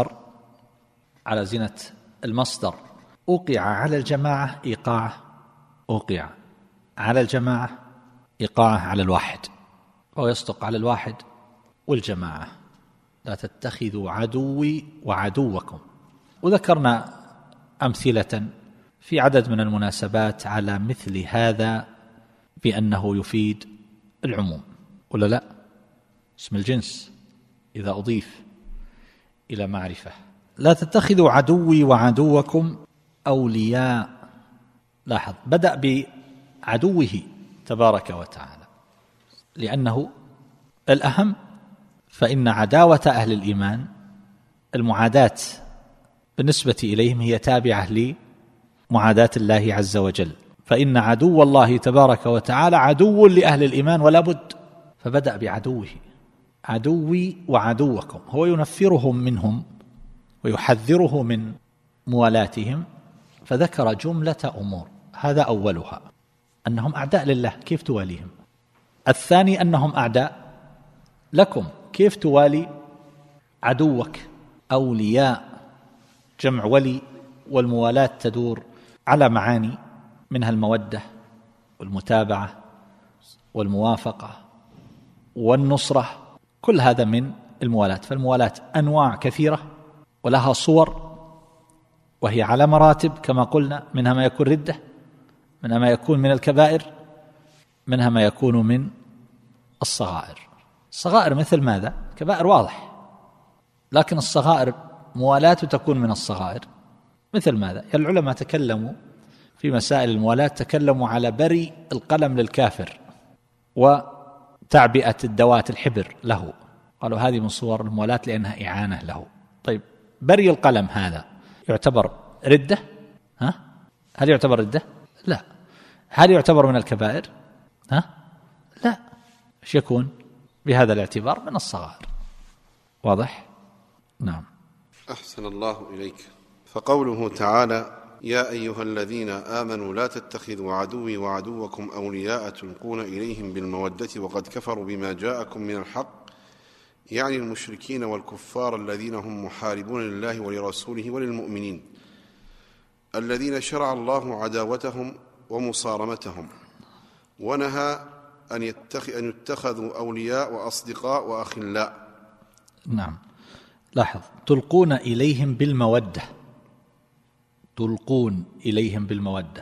المصدر أوقع على الجماعة إيقاعه، أوقع على الجماعة إيقاعه على الواحد، وهو يصدق على الواحد والجماعة. لا تتخذوا عدوي وعدوكم. وذكرنا أمثلة في عدد من المناسبات على مثل هذا بأنه يفيد العموم ولا لا؟ اسم الجنس إذا أضيف إلى معرفة. لا تتخذوا عدوي وعدوكم أولياء. لاحظ بدأ بعدوه تبارك وتعالى لأنه الأهم، فإن عداوة أهل الإيمان المعاداة بالنسبة إليهم هي تابعة لمعاداة الله عز وجل، فإن عدو الله تبارك وتعالى عدو لأهل الإيمان ولا بد. فبدأ بعدوه، عدوي وعدوكم، هو ينفرهم منهم ويحذره من موالاتهم، فذكر جملة أمور. هذا أولها أنهم أعداء لله، كيف تواليهم؟ الثاني أنهم أعداء لكم، كيف توالي عدوك؟ أولياء جمع ولي، والموالاة تدور على معاني منها المودة والمتابعة والموافقة والنصرة، كل هذا من الموالاة. فالموالاة أنواع كثيرة ولها صور وهي على مراتب كما قلنا، منها ما يكون ردة، منها ما يكون من الكبائر، منها ما يكون من الصغائر. الصغائر مثل ماذا؟ كبائر واضح، لكن الصغائر موالاة تكون من الصغائر مثل ماذا؟ العلماء تكلموا في مسائل الموالاة، تكلموا على بري القلم للكافر وتعبئة الدوات الحبر له، قالوا هذه من صور الموالاة لأنها إعانة له. طيب بري القلم هذا يعتبر ردة؟ هل يعتبر ردة؟ لا. هل يعتبر من الكبائر؟ لا. ايش يكون بهذا الاعتبار؟ من الصغائر. واضح؟ نعم. أحسن الله إليك. فقوله تعالى: يا أيها الذين آمنوا لا تتخذوا عدوي وعدوكم أولياء تلقون إليهم بالمودة وقد كفروا بما جاءكم من الحق، يعني المشركين والكفار الذين هم محاربون لله ولرسوله وللمؤمنين، الذين شرع الله عداوتهم ومصارمتهم، ونهى أن يتخذوا أولياء وأصدقاء وأخلاء. نعم. لاحظ: تلقون إليهم بالمودة، تلقون إليهم بالمودة.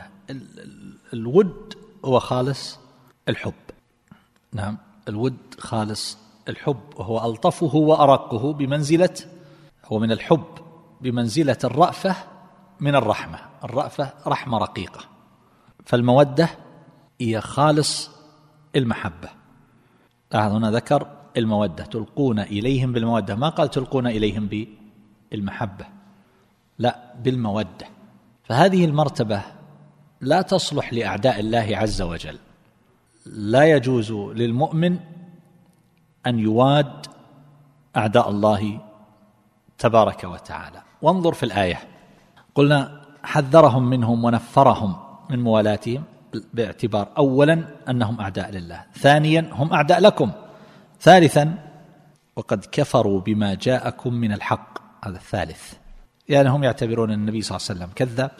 الود هو خالص الحب. نعم، الود خالص الحب، وهو ألطفه وأرقه بمنزلة، هو من الحب بمنزلة الرأفة من الرحمة. الرأفة رحمة رقيقة، فالمودة هي خالص المحبة. لاحظ هنا ذكر المودة، تلقون إليهم بالمودة، ما قال تلقون إليهم بالمحبة، لا، بالمودة. فهذه المرتبة لا تصلح لأعداء الله عز وجل. لا يجوز للمؤمن أن يواد أعداء الله تبارك وتعالى. وانظر في الآية، قلنا حذرهم منهم ونفرهم من موالاتهم باعتبار أولا أنهم أعداء لله، ثانيا هم أعداء لكم، ثالثا وقد كفروا بما جاءكم من الحق، هذا الثالث. يعني هم يعتبرون النبي صلى الله عليه وسلم كذاب،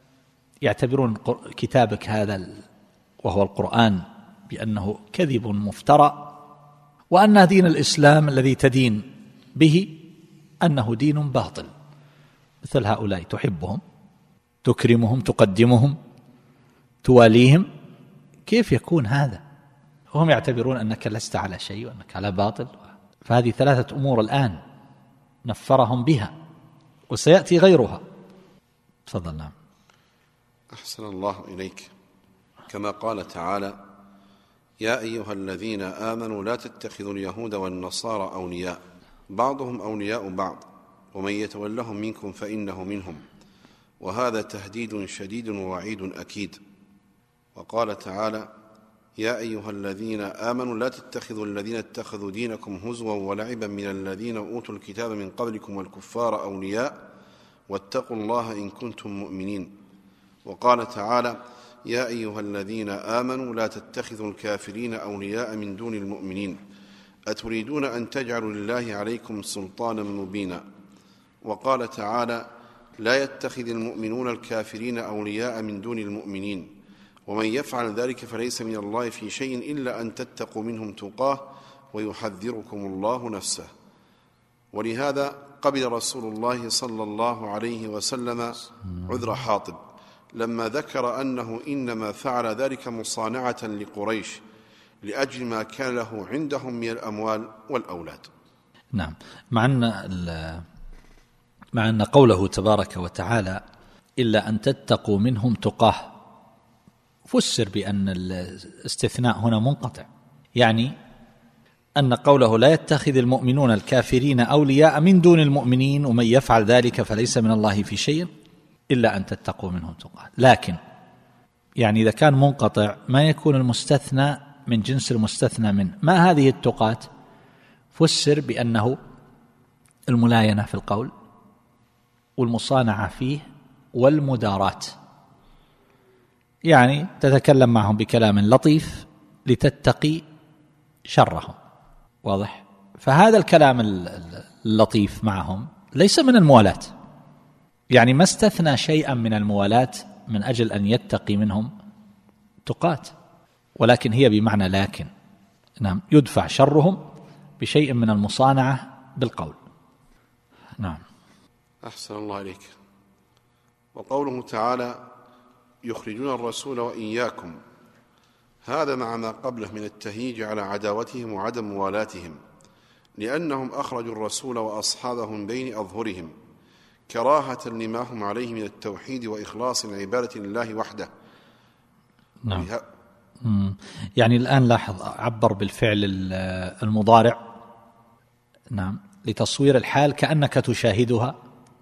يعتبرون كتابك هذا وهو القرآن بأنه كذب مفترى، وأن دين الإسلام الذي تدين به أنه دين باطل. مثل هؤلاء تحبهم، تكرمهم، تقدمهم، تواليهم، كيف يكون هذا؟ وهم يعتبرون أنك لست على شيء وأنك على باطل. فهذه ثلاثة أمور الآن نفرهم بها، وسيأتي غيرها. تفضل. نعم. أحسن الله إليك. كما قال تعالى: يا أيها الذين آمنوا لا تتخذوا اليهود والنصارى أولياء بعضهم أولياء بعض ومن يتولهم منكم فإنه منهم، وهذا تهديد شديد ووعيد أكيد. وقال تعالى: يا أيها الذين آمنوا لا تتخذوا الذين اتخذوا دينكم هزوا ولعبا من الذين أوتوا الكتاب من قبلكم والكفار أولياء واتقوا الله إن كنتم مؤمنين. وقال تعالى: يا أيها الذين آمنوا لا تتخذوا الكافرين أولياء من دون المؤمنين أتريدون أن تجعلوا لله عليكم سلطانا مبينا. وقال تعالى: لا يتخذ المؤمنون الكافرين أولياء من دون المؤمنين ومن يفعل ذلك فليس من الله في شيء إلا أن تتقوا منهم تقاه ويحذركم الله نفسه. ولهذا قبل رسول الله صلى الله عليه وسلم عذر حاطب لما ذكر أنه إنما فعل ذلك مصانعة لقريش لأجل ما كان له عندهم من الأموال والأولاد. نعم. مع أن قوله تبارك وتعالى إلا أن تتقوا منهم تقاه فسر بأن الاستثناء هنا منقطع، يعني أن قوله لا يتخذ المؤمنون الكافرين أولياء من دون المؤمنين ومن يفعل ذلك فليس من الله في شيء إلا أن تتقوا منهم تقاه. لكن يعني إذا كان منقطع ما يكون المستثنى من جنس المستثنى منه. ما هذه التقات؟ فسر بأنه الملاينة في القول والمصانعة فيه والمدارات، يعني تتكلم معهم بكلام لطيف لتتقي شرهم. واضح؟ فهذا الكلام اللطيف معهم ليس من الموالاة، يعني ما استثنى شيئا من الموالاة من أجل أن يتقي منهم تقات، ولكن هي بمعنى لكن. نعم، يدفع شرهم بشيء من المصانعة بالقول. نعم. أحسن الله عليك. وقوله تعالى يخرجون الرسول وإياكم، هذا مع ما قبله من التهييج على عداوتهم وعدم موالاتهم، لأنهم أخرجوا الرسول وأصحابه من بين أظهرهم كراهة لما هم عليه من التوحيد وإخلاص العبادة لله وحده. نعم. يعني الآن لاحظ عبر بالفعل المضارع، نعم، لتصوير الحال كأنك تشاهدها،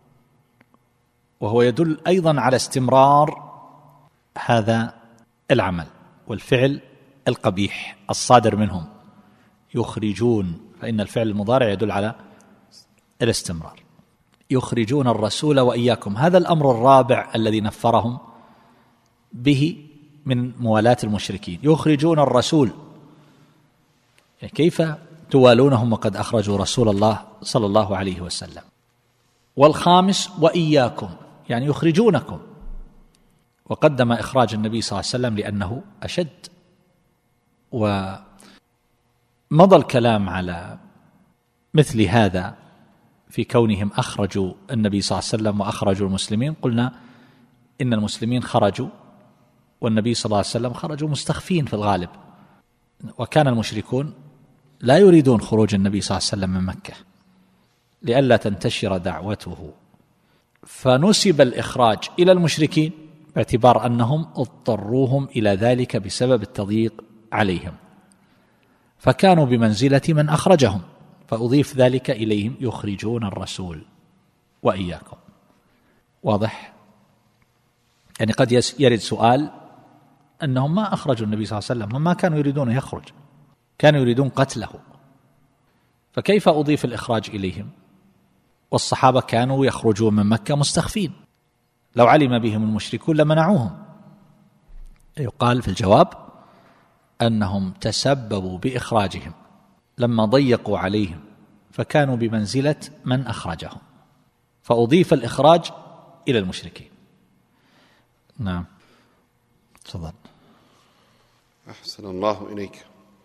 وهو يدل أيضا على استمرار هذا العمل والفعل القبيح الصادر منهم. يخرجون، فإن الفعل المضارع يدل على الاستمرار. يخرجون الرسول وإياكم، هذا الأمر الرابع الذي نفرهم به من موالاة المشركين. يخرجون الرسول، يعني كيف توالونهم وقد أخرجوا رسول الله صلى الله عليه وسلم. والخامس وإياكم، يعني يخرجونكم، وقدم إخراج النبي صلى الله عليه وسلم لأنه أشد. ومضى الكلام على مثل هذا في كونهم أخرجوا النبي صلى الله عليه وسلم وأخرجوا المسلمين. قلنا إن المسلمين خرجوا والنبي صلى الله عليه وسلم خرجوا مستخفين في الغالب، وكان المشركون لا يريدون خروج النبي صلى الله عليه وسلم من مكة لئلا تنتشر دعوته، فنسب الإخراج إلى المشركين باعتبار أنهم اضطروهم إلى ذلك بسبب التضييق عليهم، فكانوا بمنزلة من أخرجهم، فأضيف ذلك إليهم. يخرجون الرسول وإياكم. واضح؟ يعني قد يرد سؤال أنهم ما أخرجوا النبي صلى الله عليه وسلم، هم ما كانوا يريدون يخرج، كانوا يريدون قتله، فكيف أضيف الإخراج إليهم والصحابة كانوا يخرجون من مكة مستخفين؟ لو علم بهم المشركون لمنعوهم. يقال في الجواب أنهم تسببوا بإخراجهم لما ضيقوا عليهم، فكانوا بمنزلة من أخرجهم، فأضيف الإخراج إلى المشركين. نعم، تفضل. أحسن الله إليك.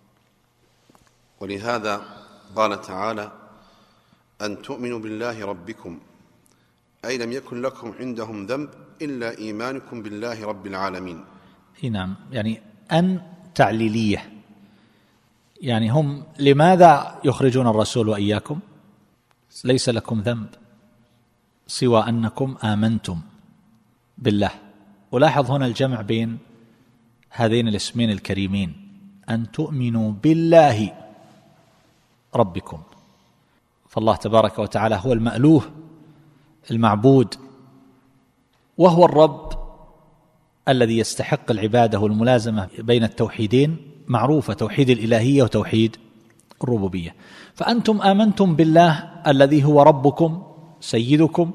ولهذا قال تعالى أن تؤمنوا بالله ربكم، أي لم يكن لكم عندهم ذنب إلا إيمانكم بالله رب العالمين. نعم، يعني أن تعليلية، يعني هم لماذا يخرجون الرسول وإياكم؟ ليس لكم ذنب سوى أنكم آمنتم بالله. ولاحظ هنا الجمع بين هذين الاسمين الكريمين، أن تؤمنوا بالله ربكم، فالله تبارك وتعالى هو المألوه المعبود، وهو الرب الذي يستحق العبادة والملازمة بين التوحيدين معروفة، توحيد الإلهية وتوحيد الربوبية. فأنتم آمنتم بالله الذي هو ربكم سيدكم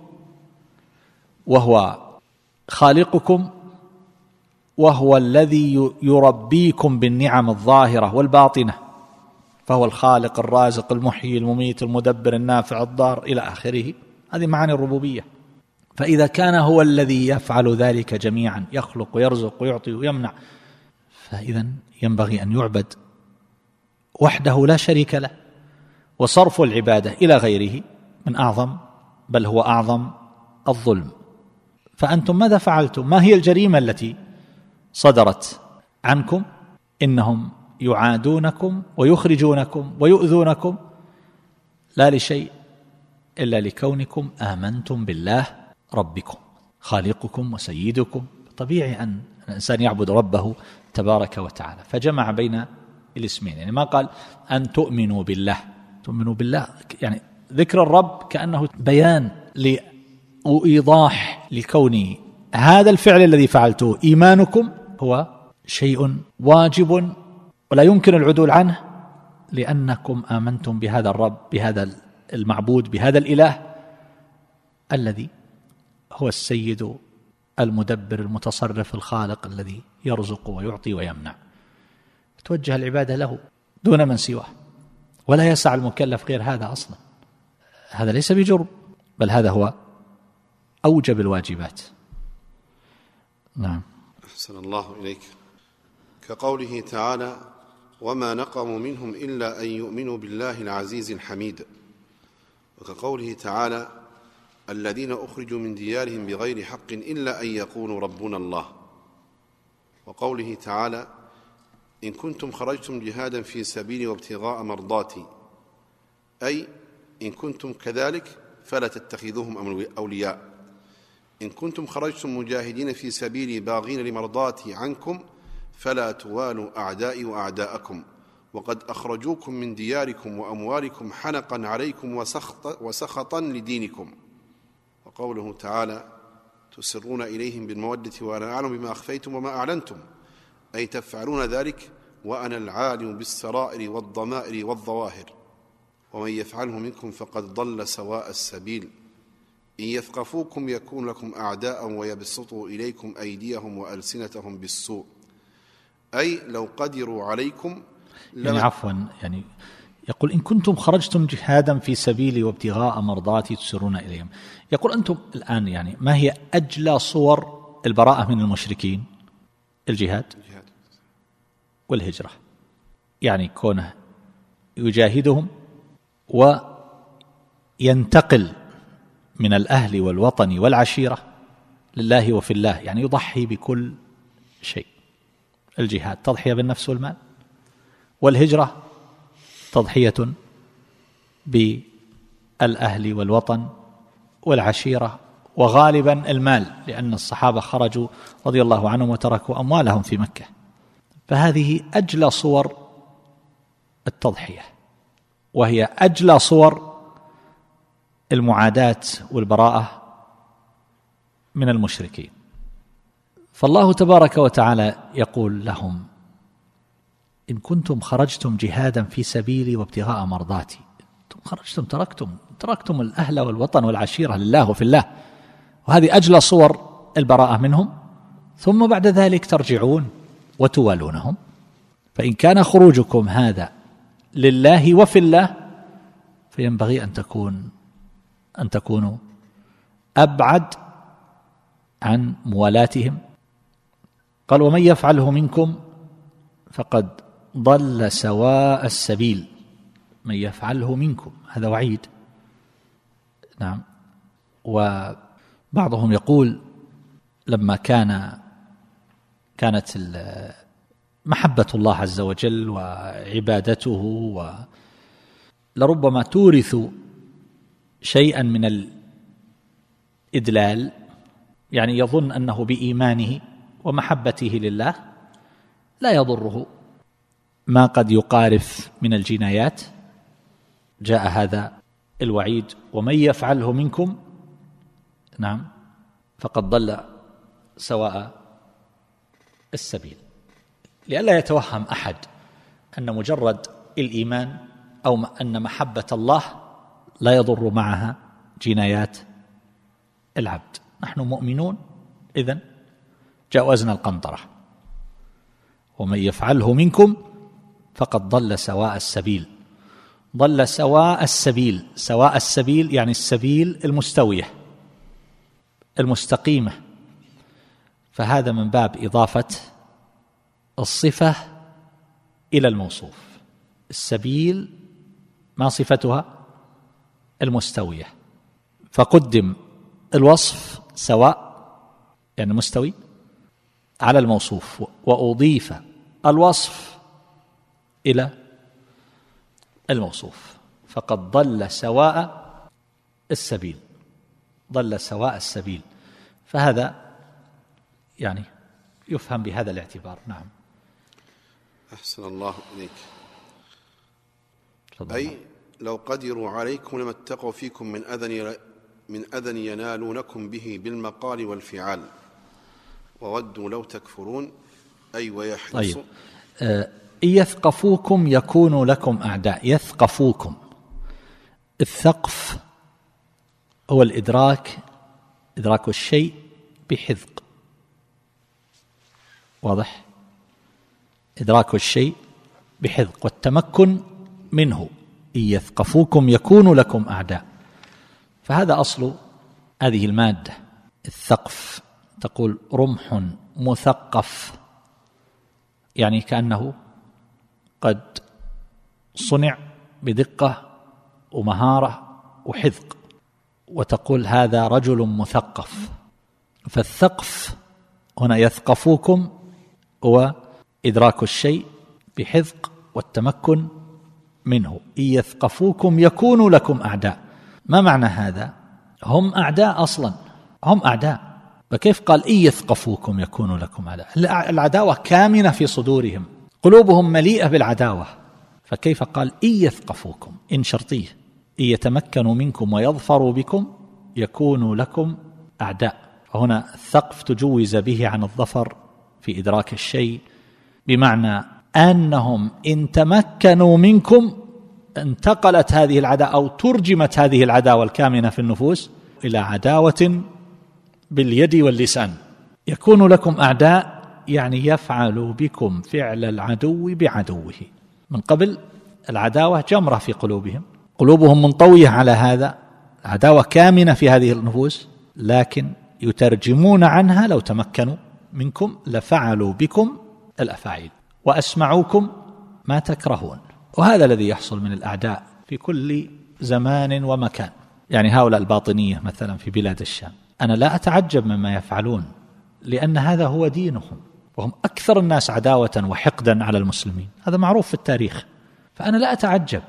وهو خالقكم، وهو الذي يربيكم بالنعم الظاهرة والباطنة، فهو الخالق الرازق المحيي المميت المدبر النافع الضار إلى آخره. هذه معاني الربوبية. فإذا كان هو الذي يفعل ذلك جميعا، يخلق ويرزق ويعطي ويمنع، فإذا ينبغي أن يعبد وحده لا شريك له. وصرف العبادة إلى غيره من أعظم، بل هو أعظم الظلم. فأنتم ماذا فعلتم؟ ما هي الجريمة التي صدرت عنكم؟ إنهم يعادونكم ويخرجونكم ويؤذونكم لا لشيء إلا لكونكم آمنتم بالله ربكم خالقكم وسيدكم. طبيعي أن الإنسان يعبد ربه تبارك وتعالى، فجمع بين الاسمين. يعني ما قال أن تؤمنوا بالله، تؤمنوا بالله يعني ذكر الرب كأنه بيان وإيضاح لكون هذا الفعل الذي فعلته إيمانكم هو شيء واجب ولا يمكن العدول عنه، لأنكم آمنتم بهذا الرب، بهذا المعبود، بهذا الإله الذي هو السيد المدبر المتصرف الخالق الذي يرزق ويعطي ويمنع. توجه العبادة له دون من سواه، ولا يسع المكلف غير هذا أصلا. هذا ليس بجرم، بل هذا هو أوجب الواجبات. نعم. أحسن الله إليك. كقوله تعالى وما نقموا منهم إلا أن يؤمنوا بالله العزيز الحميد، وكقوله تعالى الذين أخرجوا من ديارهم بغير حق إلا أن يقولوا ربنا الله. وقوله تعالى: إن كنتم خرجتم جهادا في سبيلي وابتغاء مرضاتي، أي إن كنتم كذلك فلا تتخذوهم أولياء. إن كنتم خرجتم مجاهدين في سبيلي باغين لمرضاتي عنكم فلا توالوا أعدائي وأعداءكم، وقد أخرجوكم من دياركم وأموالكم حنقا عليكم وسخطا لدينكم. وقوله تعالى: تسرون إليهم بالمودة وأنا أعلم بما أخفيتم وما أعلنتم، أي تفعلون ذلك وأنا العالم بالسرائر والضمائر والظواهر. ومن يفعله منكم فقد ضل سواء السبيل. إن يثقفوكم يكون لكم أعداء ويبسطوا إليكم أيديهم وألسنتهم بالسوء، أي لو قدروا عليكم يعني عفوا، يعني يقول: إن كنتم خرجتم جهادا في سبيلي وابتغاء مرضاتي تسرون إليهم. يقول أنتم الآن يعني ما هي أجلى صور البراءة من المشركين؟ الجهاد والهجرة، يعني كونه يجاهدهم وينتقل من الأهل والوطن والعشيرة لله وفي الله، يعني يضحي بكل شيء. الجهاد تضحية بالنفس والمال، والهجرة تضحية بالأهل والوطن والعشيرة، وغالبا المال، لأن الصحابة خرجوا رضي الله عنهم وتركوا أموالهم في مكة. فهذه أجلى صور التضحية، وهي أجلى صور المعاداة والبراءة من المشركين. فالله تبارك وتعالى يقول لهم: إن كنتم خرجتم جهادا في سبيلي وابتغاء مرضاتي. أنتم خرجتم، تركتم الأهل والوطن والعشيرة لله وفي الله، وهذه أجلى صور البراءة منهم. ثم بعد ذلك ترجعون وتوالونهم. فإن كان خروجكم هذا لله وفي الله فينبغي أن تكونوا أبعد عن موالاتهم. قال: ومن يفعله منكم فقد ضل سواء السبيل. من يفعله منكم، هذا وعيد. نعم. وبعضهم يقول: لما كانت محبة الله عز وجل وعبادته لربما تورث شيئا من الإدلال، يعني يظن أنه بإيمانه ومحبته لله لا يضره ما قد يقارف من الجنايات. جاء هذا الوعيد: ومن يفعله منكم نعم فقد ضل سواء السبيل، لئلا يتوهم أحد أن مجرد الإيمان أو أن محبة الله لا يضر معها جنايات العبد. نحن مؤمنون، إذن جاوزنا القنطرة. ومن يفعله منكم فقد ضل سواء السبيل. ضل سواء السبيل، سواء السبيل يعني السبيل المستوية المستقيمة. فهذا من باب إضافة الصفة إلى الموصوف. السبيل ما صفتها؟ المستوية، فقدم الوصف سواء يعني مستوي على الموصوف، وأضيف الوصف إلى الموصوف. فقد ضل سواء السبيل، ضل سواء السبيل. فهذا يعني يفهم بهذا الاعتبار. نعم. أحسن الله إليك. أي لو قدروا عليكم لما اتقوا فيكم من أذى ينالونكم به بالمقال والفعال، وودوا لو تكفرون، أي ويحرصوا. طيب. يثقفوكم يكونوا لكم أعداء. يثقفوكم، الثقف هو إدراك الشيء بحذق. واضح؟ إدراك الشيء بحذق والتمكن منه. إن يثقفوكم يكونوا لكم أعداء. فهذا أصل هذه المادة الثقف. تقول رمح مثقف، يعني كأنه قد صنع بدقة ومهارة وحذق. وتقول هذا رجل مثقف. فالثقف هنا يثقفوكم هو إدراك الشيء بحذق والتمكن منه. إن يثقفوكم يكونوا لكم أعداء. ما معنى هذا؟ هم أعداء أصلا، هم أعداء، فكيف قال إن يثقفوكم يكونوا لكم أعداء؟ العداوة كامنة في صدورهم، قلوبهم مليئة بالعداوة، فكيف قال إن يثقفوكم؟ إن شرطيه، إن يتمكنوا منكم ويظفروا بكم يكونوا لكم أعداء. فهنا الثقف تجوز به عن الظفر في إدراك الشيء، بمعنى أنهم إن تمكنوا منكم انتقلت هذه العداوة أو ترجمت هذه العداوة الكامنة في النفوس إلى عداوة باليد واللسان. يكون لكم أعداء يعني يفعل بكم فعل العدو بعدوه. من قبل العداوة جمرة في قلوبهم، قلوبهم منطوية على هذا، عداوة كامنة في هذه النفوس، لكن يترجمون عنها لو تمكنوا منكم لفعلوا بكم الأفاعيل وأسمعوكم ما تكرهون. وهذا الذي يحصل من الأعداء في كل زمان ومكان. يعني هؤلاء الباطنية مثلا في بلاد الشام، أنا لا أتعجب مما يفعلون، لأن هذا هو دينهم، وهم أكثر الناس عداوة وحقدا على المسلمين، هذا معروف في التاريخ. فأنا لا أتعجب،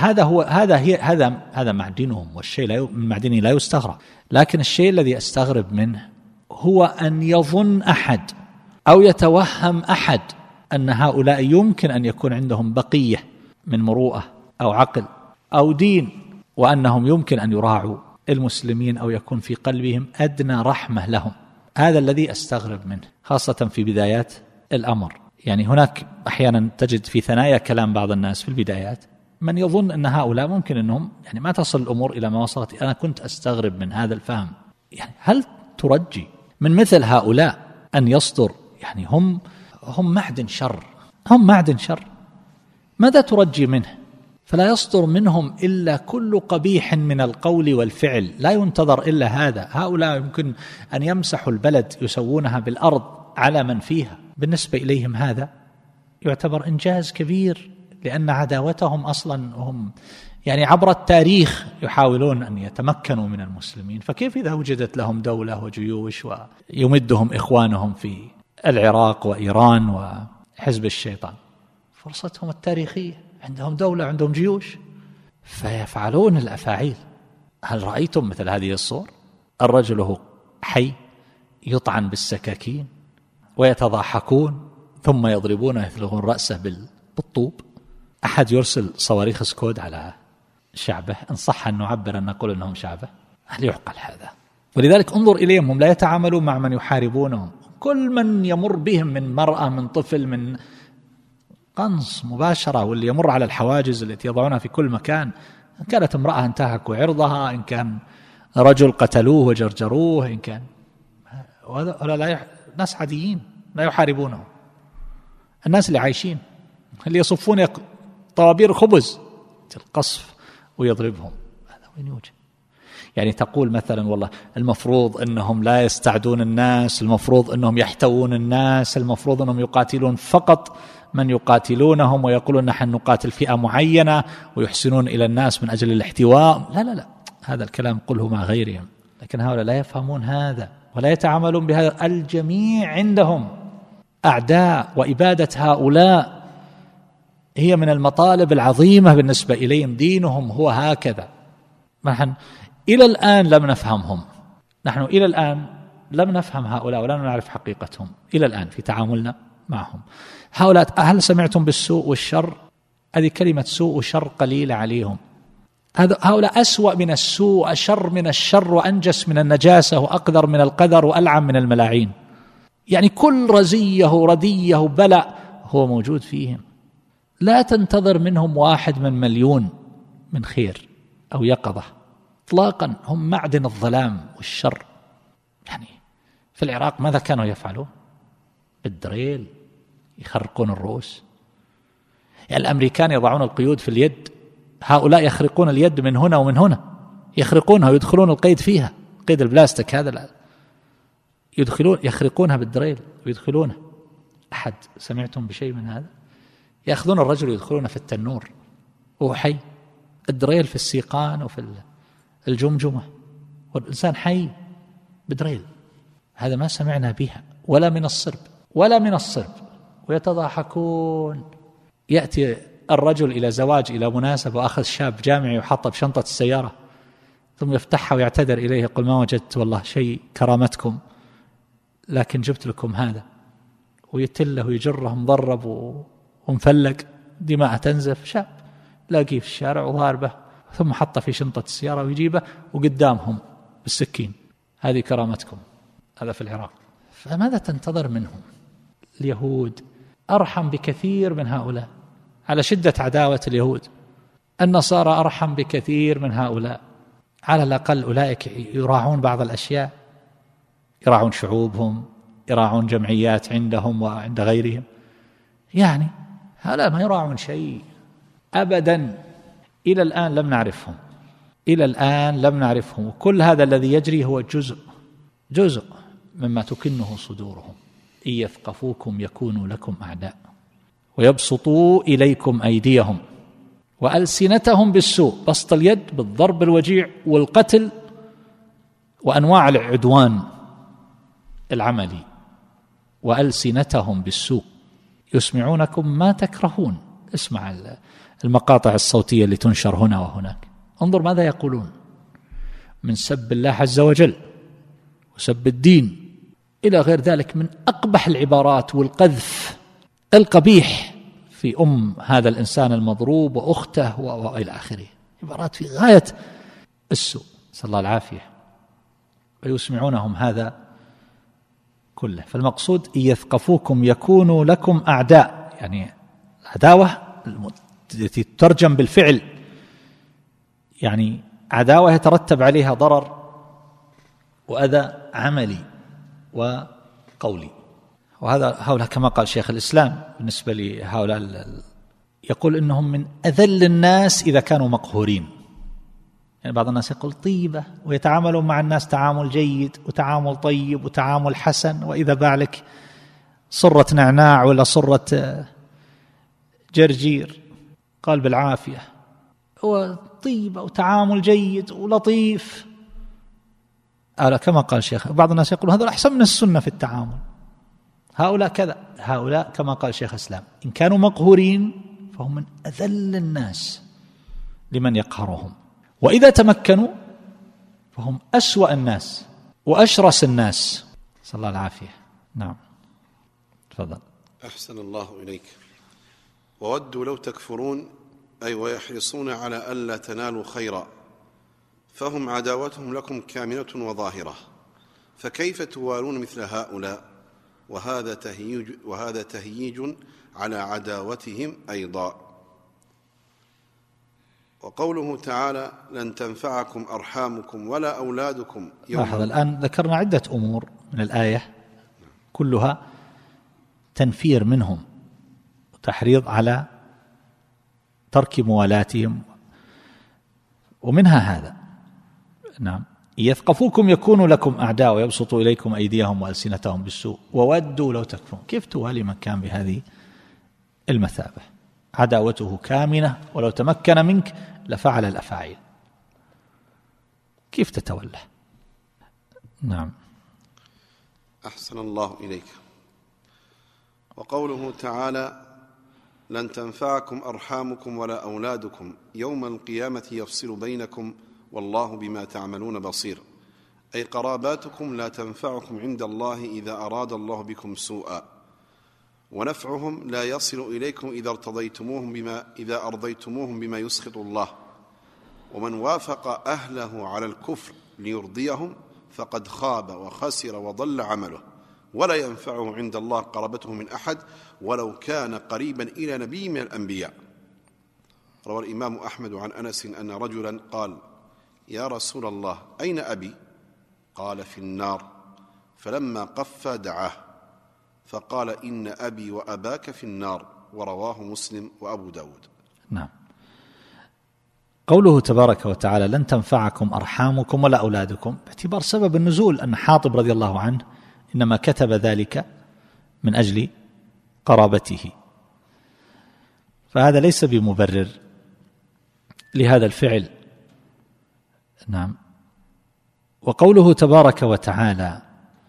هذا معدنهم، والشيء من معدنه لا يستغرب. لكن الشيء الذي أستغرب منه هو أن يظن أحد أو يتوهم أحد أن هؤلاء يمكن أن يكون عندهم بقية من مروءة أو عقل أو دين، وأنهم يمكن أن يراعوا المسلمين أو يكون في قلبهم أدنى رحمة لهم. هذا الذي أستغرب منه، خاصة في بدايات الأمر. يعني هناك أحيانا تجد في ثنايا كلام بعض الناس في البدايات من يظن أن هؤلاء ممكن أنهم يعني ما تصل الأمور إلى ما وصلت. أنا كنت أستغرب من هذا الفهم. يعني هل ترجي من مثل هؤلاء أن يصدر، يعني هم معدن شر، هم معدن شر، ماذا ترجي منه؟ فلا يصدر منهم إلا كل قبيح من القول والفعل، لا ينتظر إلا هذا. هؤلاء يمكن أن يمسحوا البلد، يسوونها بالأرض على من فيها، بالنسبة إليهم هذا يعتبر إنجاز كبير، لأن عداوتهم أصلا هم يعني عبر التاريخ يحاولون أن يتمكنوا من المسلمين. فكيف إذا وجدت لهم دولة وجيوش ويمدهم إخوانهم في العراق وإيران وحزب الشيطان، فرصتهم التاريخية، عندهم دولة، عندهم جيوش، فيفعلون الأفاعيل. هل رأيتم مثل هذه الصور؟ الرجل هو حي يطعن بالسكاكين ويتضاحكون ثم يضربونه يثلغون رأسه بالطوب. أحد يرسل صواريخ سكود على شعبه، إن صح أن نعبر أن نقول أنهم شعبه، هل يعقل هذا؟ ولذلك انظر إليهم، هم لا يتعاملون مع من يحاربونهم، كل من يمر بهم من مرأة من طفل من قنص مباشرة، واللي يمر على الحواجز التي يضعونها في كل مكان، إن كانت امرأة انتهكوا عرضها، إن كان رجل قتلوه وجرجروه، إن كان ولا ناس عاديين لا يحاربونهم. الناس اللي عايشين اللي يصفون طوابير خبز القصف ويضربهم، هذا وين يوجد؟ يعني تقول مثلا والله المفروض أنهم لا يستعدون الناس، المفروض أنهم يحتوون الناس، المفروض أنهم يقاتلون فقط من يقاتلونهم ويقولون نحن نقاتل فئة معينة ويحسنون إلى الناس من أجل الاحتواء. لا لا لا، هذا الكلام قله مع غيرهم. لكن هؤلاء لا يفهمون هذا ولا يتعاملون بهذا. الجميع عندهم أعداء، وإبادة هؤلاء هي من المطالب العظيمة بالنسبة إليهم. دينهم هو هكذا. نحن إلى الآن لم نفهمهم، نحن إلى الآن لم نفهم هؤلاء ولا نعرف حقيقتهم إلى الآن في تعاملنا معهم. هؤلاء هل سمعتم بالسوء والشر؟ هذه كلمة سوء وشر قليلة عليهم. هؤلاء أسوأ من السوء، أشر من الشر، وأنجس من النجاسة، وأقدر من القدر، وألعن من الملاعين. يعني كل رزية ردية بلاء هو موجود فيهم. لا تنتظر منهم 1 من مليون من خير أو يقظة إطلاقا. هم معدن الظلام والشر. يعني في العراق ماذا كانوا يفعلون؟ بالدريل يخرقون الرؤوس. يعني الأمريكان يضعون القيود في اليد، هؤلاء يخرقون اليد من هنا ومن هنا، يخرقونها ويدخلون القيد فيها، قيد البلاستيك هذا يخرقونها بالدريل ويدخلونها. أحد سمعتم بشيء من هذا؟ يأخذون الرجل ويدخلونه في التنور وهو حي، الدريل في السيقان وفي الجمجمة، والإنسان حي بدريل. هذا ما سمعنا بها ولا من الصرب ولا من الصرب. ويتضاحكون. يأتي الرجل إلى زواج إلى مناسبة وأخذ شاب جامعي وحطه بشنطة السيارة، ثم يفتحها ويعتذر إليه يقول ما وجدت والله شيء كرامتكم لكن جبت لكم هذا، ويتله ويجره مضرب ومفلق دماء تنزف. شاب لاقيه في الشارع وضاربه ثم حطه في شنطة السيارة ويجيبه وقدامهم بالسكين. هذه كرامتكم. هذا في العراق. فماذا تنتظر منهم؟ اليهود أرحم بكثير من هؤلاء على شدة عداوة اليهود. النصارى أرحم بكثير من هؤلاء. على الأقل أولئك يراعون بعض الأشياء، يراعون شعوبهم، يراعون جمعيات عندهم وعند غيرهم. يعني هؤلاء ما يراعون شيء أبدا. إلى الآن لم نعرفهم، إلى الآن لم نعرفهم. وكل هذا الذي يجري هو جزء مما تكنه صدورهم. إن يثقفوكم يكونوا لكم أعداء ويبسطوا إليكم أيديهم وألسنتهم بالسوء. بسط اليد بالضرب الوجيع والقتل وأنواع العدوان العملي. وألسنتهم بالسوء يسمعونكم ما تكرهون. اسمع المقاطع الصوتية اللي تنشر هنا وهناك، انظر ماذا يقولون من سب الله عز وجل وسب الدين إلى غير ذلك من أقبح العبارات والقذف القبيح في هذا الإنسان المضروب وأخته وإلى آخره. عبارات في غاية السوء، نسأل الله العافية. ويسمعونهم هذا كله. فالمقصود إن يثقفوكم يكونوا لكم أعداء، يعني العداوة التي تترجم بالفعل، يعني عداوة يترتب عليها ضرر وأذى عملي وقولي. وهذا هؤلاء كما قال شيخ الإسلام بالنسبة لهؤلاء يقول إنهم من أذل الناس إذا كانوا مقهورين. يعني بعض الناس يقول طيبة ويتعاملون مع الناس تعامل جيد وتعامل طيب وتعامل حسن، وإذا باع لك صرة نعناع ولا صرة جرجير قال بالعافية. هو طيبة وتعامل جيد ولطيف. كما قال شيخ، بعض الناس يقول هذا أحسن من السنة في التعامل. هؤلاء كذا. هؤلاء كما قال شيخ الإسلام إن كانوا مقهورين فهم من أذل الناس لمن يقهرهم، وإذا تمكنوا فهم أسوأ الناس وأشرس الناس. صلى الله العافية. نعم تفضل. أحسن الله إليك. وودوا لو تكفرون، أي ويحرصون على ألا تنالوا خيرا، فهم عداوتهم لكم كامنة وظاهرة، فكيف توالون مثل هؤلاء؟ وهذا تهييج على عداوتهم أيضا. وقوله تعالى لن تنفعكم أرحامكم ولا أولادكم لاحظ الآن ذكرنا عدة أمور من الآية كلها تنفير منهم وتحريض على ترك موالاتهم، ومنها هذا. نعم. يثقفوكم يكونوا لكم أعداء ويبسطوا إليكم أيديهم وألسنتهم بالسوء وودوا لو تكفرون. كيف توالي من كان بهذه المثابة؟ عداوته كامنة، ولو تمكن منك لفعل الأفاعيل. كيف تتولى؟ نعم. أحسن الله إليك. وقوله تعالى لن تنفعكم أرحامكم ولا أولادكم يوم القيامة يفصل بينكم والله بما تعملون بصير، أي قراباتكم لا تنفعكم عند الله إذا أراد الله بكم سوءا، ونفعهم لا يصل إليكم إذا أرضيتموهم بما يسخط الله. ومن وافق أهله على الكفر ليرضيهم فقد خاب وخسر وضل عمله، ولا ينفعه عند الله قرابته من أحد ولو كان قريبا إلى نبي من الأنبياء. روى الإمام أحمد عن أنس أن رجلا قال يا رسول الله أين أبي؟ قال في النار، فلما قف دعاه فقال إن أبي وأباك في النار، ورواه مسلم وأبو داود. نعم. قوله تبارك وتعالى لن تنفعكم أرحامكم ولا أولادكم، باعتبار سبب النزول أن حاطب رضي الله عنه إنما كتب ذلك من أجل قرابته، فهذا ليس بمبرر لهذا الفعل. نعم. وقوله تبارك وتعالى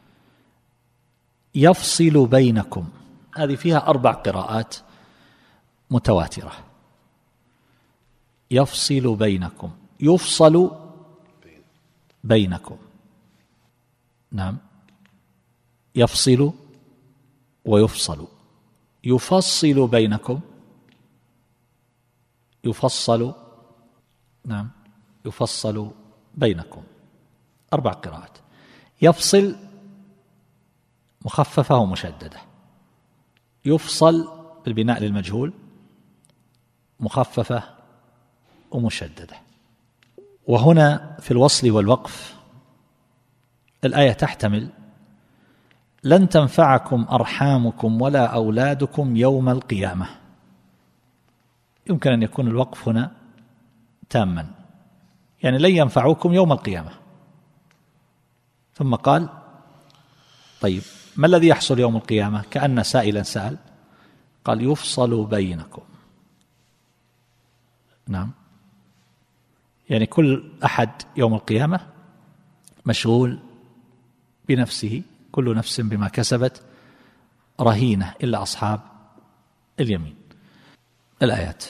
يفصل بينكم، هذه فيها 4 قراءات متواترة. يفصل بينكم، يفصل بينكم، نعم، يفصل ويفصل، يفصل بينكم، يفصل، نعم، يفصل بينكم. 4 قراءات. يفصل مخففة ومشددة، يفصل بالبناء للمجهول مخففة ومشددة. وهنا في الوصل والوقف الآية تحتمل لن تنفعكم أرحامكم ولا أولادكم يوم القيامة. يمكن أن يكون الوقف هنا تاما، يعني لن ينفعوكم يوم القيامة. ثم قال طيب ما الذي يحصل يوم القيامة؟ كأن سائلا سأل، قال يفصل بينكم، نعم، يعني كل أحد يوم القيامة مشغول بنفسه، كل نفس بما كسبت رهينة إلا أصحاب اليمين. الآيات.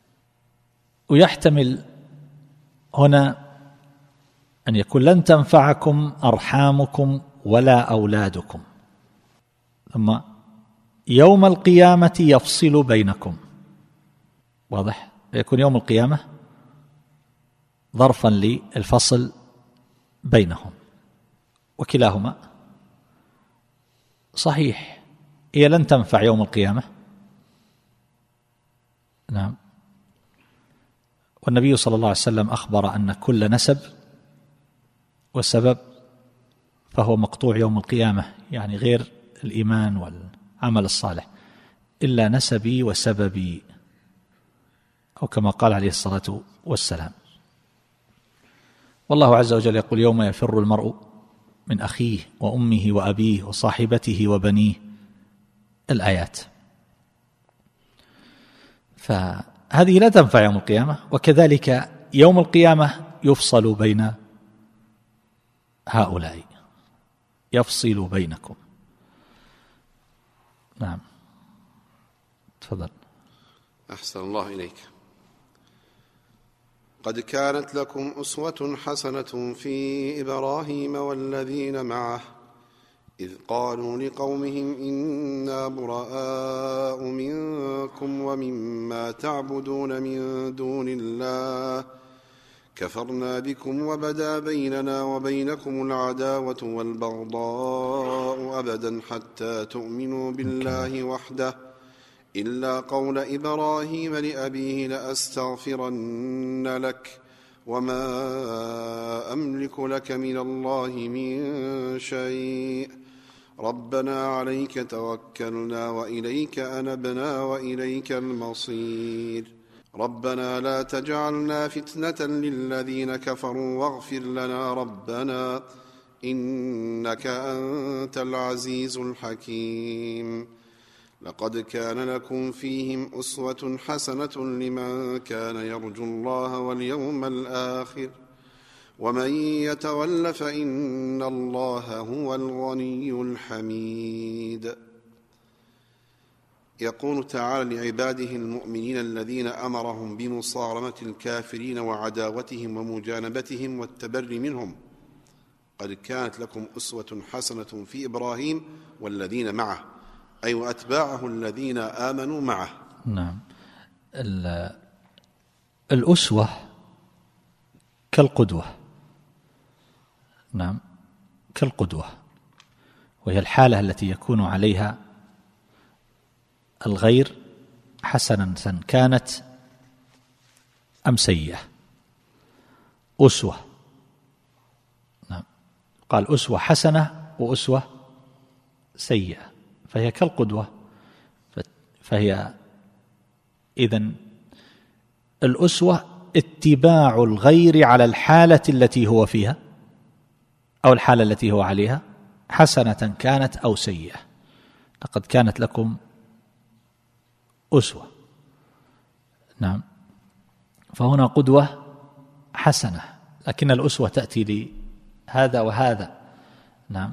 ويحتمل هنا أن يكون لن تنفعكم أرحامكم ولا أولادكم، ثم يوم القيامة يفصل بينكم، واضح؟ يكون يوم القيامة ظرفا للفصل بينهم، وكلاهما صحيح. هي لن تنفع يوم القيامة، نعم، والنبي صلى الله عليه وسلم أخبر أن كل نسب وسبب فهو مقطوع يوم القيامة، يعني غير الإيمان والعمل الصالح، إلا نسبي وسببي، أو كما قال عليه الصلاة والسلام. والله عز وجل يقول يوم يفر المرء من أخيه وأمه وأبيه وصاحبته وبنيه، الآيات. فهذه لا تنفع يوم القيامة، وكذلك يوم القيامة يفصل بين هؤلاء، يفصل بينكم. نعم، تفضل. أحسن الله إليك. قد كانت لكم أسوة حسنة في إبراهيم والذين معه إذ قالوا لقومهم إنا براء منكم ومما تعبدون من دون الله كفرنا بكم وبدا بيننا وبينكم العداوة والبغضاء أبدا حتى تؤمنوا بالله وحده إلا قول إبراهيم لأبيه لأستغفرن لك وما أملك لك من الله من شيء ربنا عليك توكلنا وإليك أنبنا وإليك المصير ربنا لا تجعلنا فتنة للذين كفروا واغفر لنا ربنا إنك أنت العزيز الحكيم لقد كان لكم فيهم أسوة حسنة لمن كان يرجو الله واليوم الآخر ومن يتول فإن الله هو الغني الحميد. يقول تعالى لعباده المؤمنين الذين أمرهم بمصارمة الكافرين وعداوتهم ومجانبتهم والتبري منهم قد كانت لكم أسوة حسنة في إبراهيم والذين معه، أي وأتباعه الذين آمنوا معه. نعم، الأسوة كالقدوة، نعم، كالقدوة، وهي الحالة التي يكون عليها الغير حسنة كانت أم سيئة. أسوة، نعم، قال أسوة حسنة وأسوة سيئة، فهي كالقدوة. فهي إذن الأسوة اتباع الغير على الحالة التي هو فيها أو الحالة التي هو عليها، حسنة كانت أو سيئة. لقد كانت لكم أسوة، نعم، فهنا قدوة حسنة، لكن الأسوة تأتي هذا وهذا. نعم،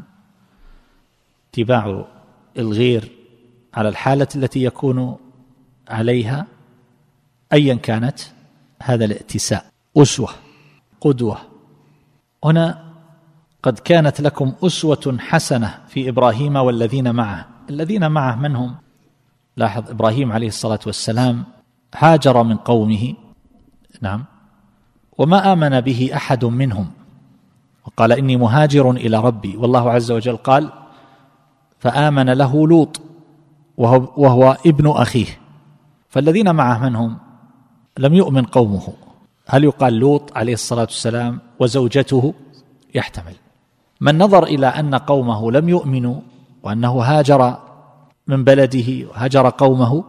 اتباع الغير على الحالة التي يكون عليها أيا كانت، هذا الائتساء، أسوة، قدوة. هنا قد كانت لكم أسوة حسنة في إبراهيم والذين معه. الذين معه من هم؟ لاحظ إبراهيم عليه الصلاة والسلام هاجر من قومه، نعم، وما آمن به أحد منهم، وقال إني مهاجر إلى ربي، والله عز وجل قال فآمن له لوط وهو ابن أخيه. فالذين معه من هم؟ لم يؤمن قومه. هل يقال لوط عليه الصلاة والسلام وزوجته؟ يحتمل. من نظر إلى أن قومه لم يؤمنوا وأنه هاجر من بلده وهاجر قومه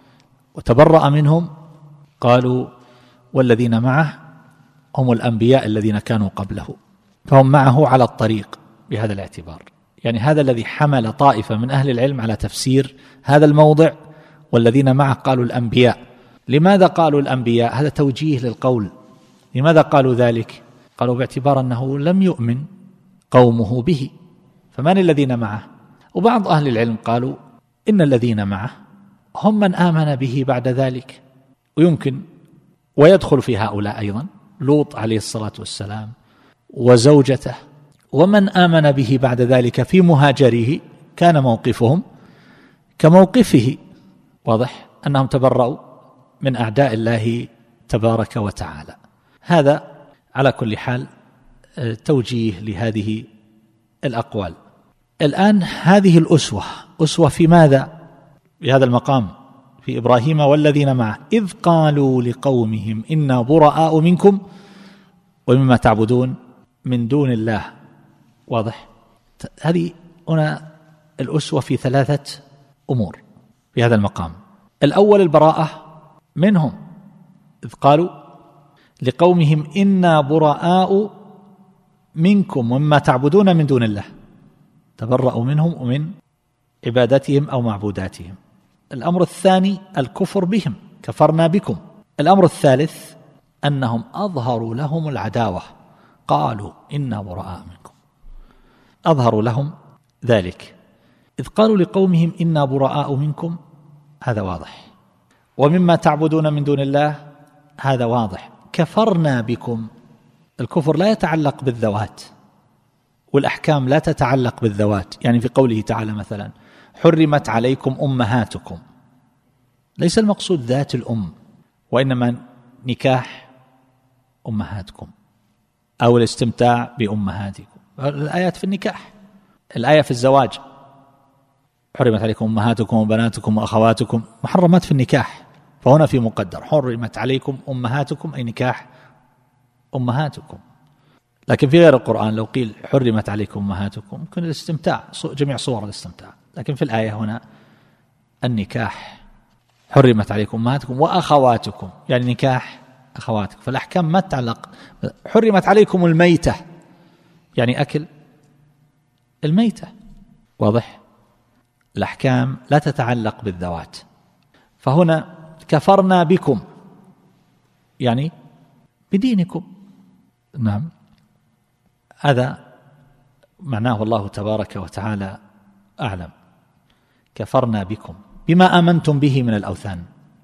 وتبرأ منهم، قالوا والذين معه هم الأنبياء الذين كانوا قبله، فهم معه على الطريق بهذا الاعتبار. يعني هذا الذي حمل طائفة من أهل العلم على تفسير هذا الموضع والذين معه قالوا الأنبياء. لماذا قالوا الأنبياء؟ هذا توجيه للقول. لماذا قالوا ذلك؟ قالوا باعتبار أنه لم يؤمن قومه به، فمن الذين معه؟ وبعض أهل العلم قالوا إن الذين معه هم من آمن به بعد ذلك، ويمكن ويدخل في هؤلاء أيضا لوط عليه الصلاة والسلام وزوجته، ومن آمن به بعد ذلك في مهاجره كان موقفهم كموقفه. واضح أنهم تبرأوا من أعداء الله تبارك وتعالى. هذا على كل حال توجيه لهذه الأقوال. الآن هذه الأسوة، أسوة في ماذا؟ في هذا المقام في إبراهيم والذين معه، إذ قالوا لقومهم إنا براء منكم ومما تعبدون من دون الله. واضح؟ هذه هنا الأسوة في ثلاثة أمور في هذا المقام. الأول البراءة منهم، إذ قالوا لقومهم إنا براء منكم ومما تعبدون من دون الله، تبرأوا منهم ومن عبادتهم أو معبوداتهم. الأمر الثاني الكفر بهم، كفرنا بكم. الأمر الثالث أنهم أظهروا لهم العداوة، قالوا إنا براء منكم، أظهروا لهم ذلك. إذ قالوا لقومهم إنا براء منكم، هذا واضح. ومما تعبدون من دون الله، هذا واضح. كفرنا بكم، الكفر لا يتعلق بالذوات، والأحكام لا تتعلق بالذوات. يعني في قوله تعالى مثلا حرمت عليكم أمهاتكم، ليس المقصود ذات الأم، وإنما نكاح أمهاتكم أو الاستمتاع بأمهاتكم. الآيات في النكاح، الآية في الزواج حرمت عليكم أمهاتكم وبناتكم وأخواتكم، محرمات في النكاح، فهنا في مقدر حرمت عليكم أمهاتكم أي نكاح أمهاتكم. لكن في غير القرآن لو قيل حرمت عليكم أمهاتكم ممكن الاستمتاع، جميع صور الاستمتاع، لكن في الآية هنا النكاح حرمت عليكم أمهاتكم وأخواتكم، يعني نكاح أخواتكم. فالأحكام ما تتعلق. حرمت عليكم الميتة، يعني أكل الميتة. واضح؟ الأحكام لا تتعلق بالذوات. فهنا كفرنا بكم يعني بدينكم. نعم، هذا معناه الله تبارك وتعالى أعلم. كفرنا بكم بما آمنتم به من الأوثان،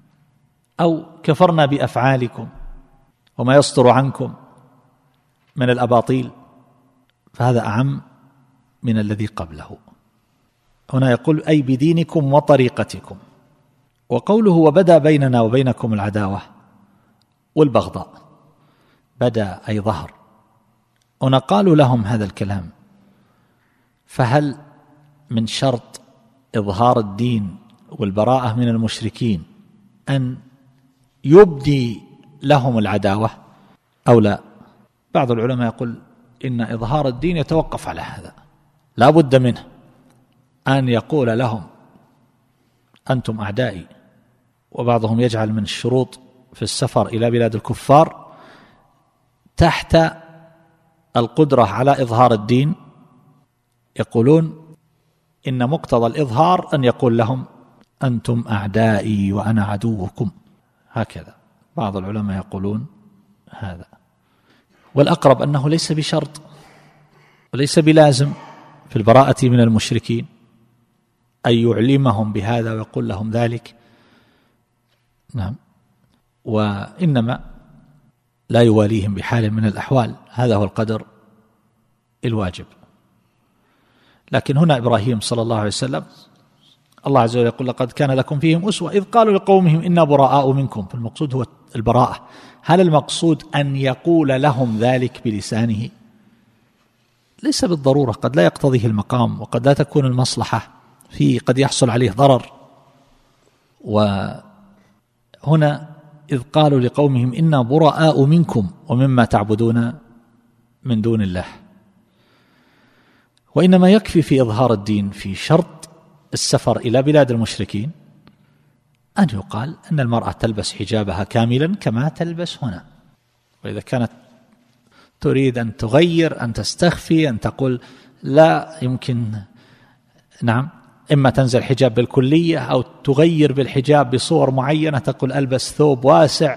أو كفرنا بأفعالكم وما يصدر عنكم من الأباطيل، فهذا أعم من الذي قبله. هنا يقول أي بدينكم وطريقتكم. وقوله وبدأ بيننا وبينكم العداوة والبغضاء، بدأ أي ظهر. هنا قالوا لهم هذا الكلام، فهل من شرط إظهار الدين والبراءة من المشركين أن يبدي لهم العداوة أو لا؟ بعض العلماء يقول إن إظهار الدين يتوقف على هذا، لا بد منه أن يقول لهم أنتم أعدائي. وبعضهم يجعل من الشروط في السفر إلى بلاد الكفار تحت القدرة على إظهار الدين، يقولون إن مقتضى الإظهار أن يقول لهم أنتم أعدائي وأنا عدوكم، هكذا بعض العلماء يقولون هذا. والأقرب أنه ليس بشرط، وليس بلازم في البراءة من المشركين أن يعلمهم بهذا ويقول لهم ذلك. نعم. وإنما لا يواليهم بحال من الأحوال، هذا هو القدر الواجب. لكن هنا إبراهيم صلى الله عليه وسلم الله عز وجل يقول لقد كان لكم فيهم أسوة إذ قالوا لقومهم إنا براء منكم، فالمقصود هو البراءة. هل المقصود أن يقول لهم ذلك بلسانه؟ ليس بالضرورة، قد لا يقتضيه المقام، وقد لا تكون المصلحة فيه، قد يحصل عليه ضرر. وهنا إذ قالوا لقومهم إنا براء منكم ومما تعبدون من دون الله. وإنما يكفي في إظهار الدين في شرط السفر إلى بلاد المشركين أن يقال أن المرأة تلبس حجابها كاملا كما تلبس هنا، وإذا كانت تريد أن تغير، أن تستخفي، أن تقول لا يمكن، نعم، إما تنزل حجاب بالكلية أو تغير بالحجاب بصور معينة، تقول ألبس ثوب واسع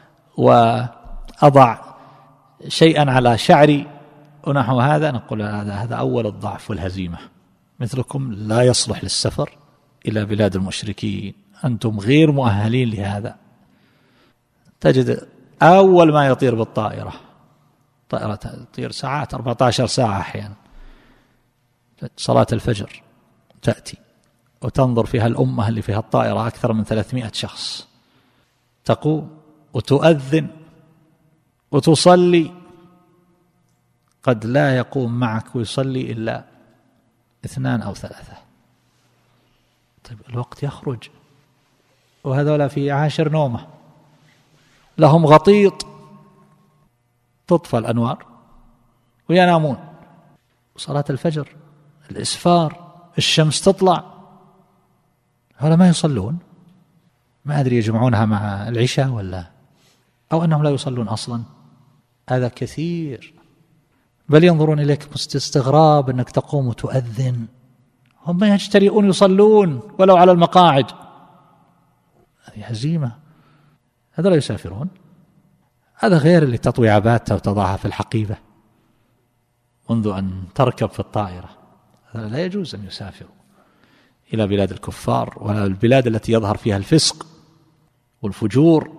وأضع شيئا على شعري ونحو هذا، نقول هذا أول الضعف والهزيمة، مثلكم لا يصلح للسفر إلى بلاد المشركين، أنتم غير مؤهلين لهذا. تجد أول ما يطير بالطائرة، طائرة تطير ساعات 14 ساعة أحيانا، صلاة الفجر تأتي وتنظر فيها الأمة اللي فيها الطائرة أكثر من 300 شخص، تقوم وتؤذن وتصلي، قد لا يقوم معك ويصلي إلا 2 أو 3. طيب الوقت يخرج وهذولا في 10 نومة، لهم غطيط، تطفى الأنوار وينامون. صلاة الفجر، الإسفار، الشمس تطلع، هؤلاء ما يصلون، ما أدري يجمعونها مع العشاء ولا أو أنهم لا يصلون أصلا. هذا كثير، بل ينظرون إليك باستغراب أنك تقوم وتؤذن، هم يجترئون يصلون ولو على المقاعد. هذه هزيمة، هذا لا يسافرون، هذا غير اللي تطوي عبادته وتضعها في الحقيبة منذ أن تركب في الطائرة. هذا لا يجوز أن يسافروا إلى بلاد الكفار ولا البلاد التي يظهر فيها الفسق والفجور.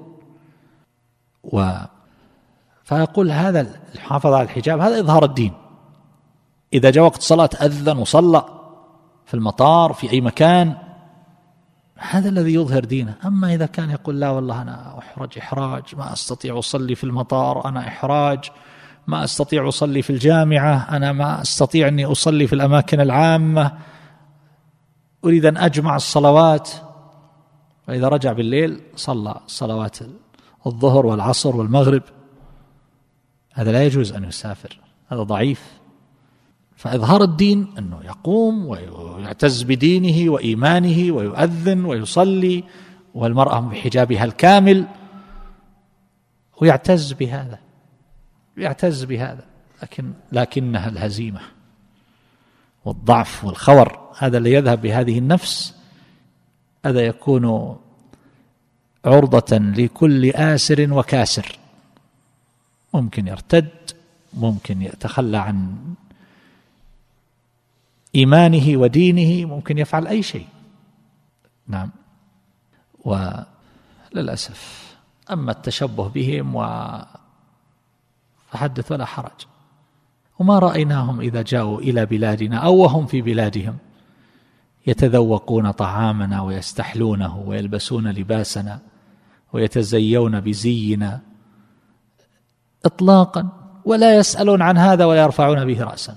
فيقول هذا الحافظ على الحجاب هذا إظهار الدين، إذا جاء وقت صلاة أذن وصلى في المطار في أي مكان، هذا الذي يظهر دينه. أما إذا كان يقول لا والله أنا أحرج إحراج، ما أستطيع أصلي في المطار، أنا إحراج، ما أستطيع أصلي في الجامعة، أنا ما أستطيع أني أصلي في الأماكن العامة، أريد أن أجمع الصلوات، وإذا رجع بالليل صلى صلوات الظهر والعصر والمغرب، هذا لا يجوز أن يسافر، هذا ضعيف. فإظهار الدين أنه يقوم ويعتز بدينه وإيمانه ويؤذن ويصلي، والمرأة بحجابها الكامل، ويعتز بهذا، يعتز بهذا، لكنها الهزيمة والضعف والخور، هذا اللي يذهب بهذه النفس، هذا يكون عرضة لكل آسر وكاسر، ممكن يرتد، ممكن يتخلى عن إيمانه ودينه، ممكن يفعل أي شيء. نعم. وللأسف أما التشبه بهم فحدث ولا حرج، وما رأيناهم إذا جاءوا إلى بلادنا أو وهم في بلادهم يتذوقون طعامنا ويستحلونه ويلبسون لباسنا ويتزيون بزينا إطلاقا، ولا يسألون عن هذا ولا يرفعون به رأسا.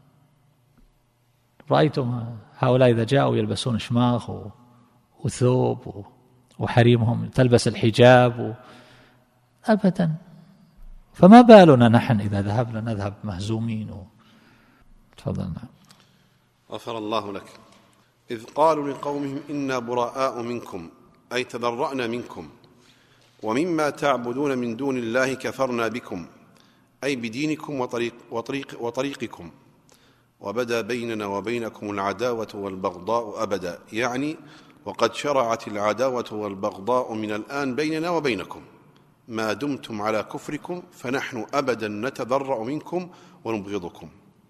رأيتم هؤلاء إذا جاءوا يلبسون شماغ وثوب وحريمهم تلبس الحجاب أبدا، فما بالنا نحن إذا ذهبنا نذهب مهزومين. تفضلنا. غفر الله لك. إذ قالوا لقومهم إنا براء منكم أي تبرأنا منكم، ومما تعبدون من دون الله كفرنا بكم أي بدينكم وطريقكم، وبدا بيننا وبينكم العداوة والبغضاء أبدا، يعني وقد شرعت العداوة والبغضاء من الآن بيننا وبينكم ما دمتم على كفركم، فنحن أبدا نتبرأ منكم ونبغضكم.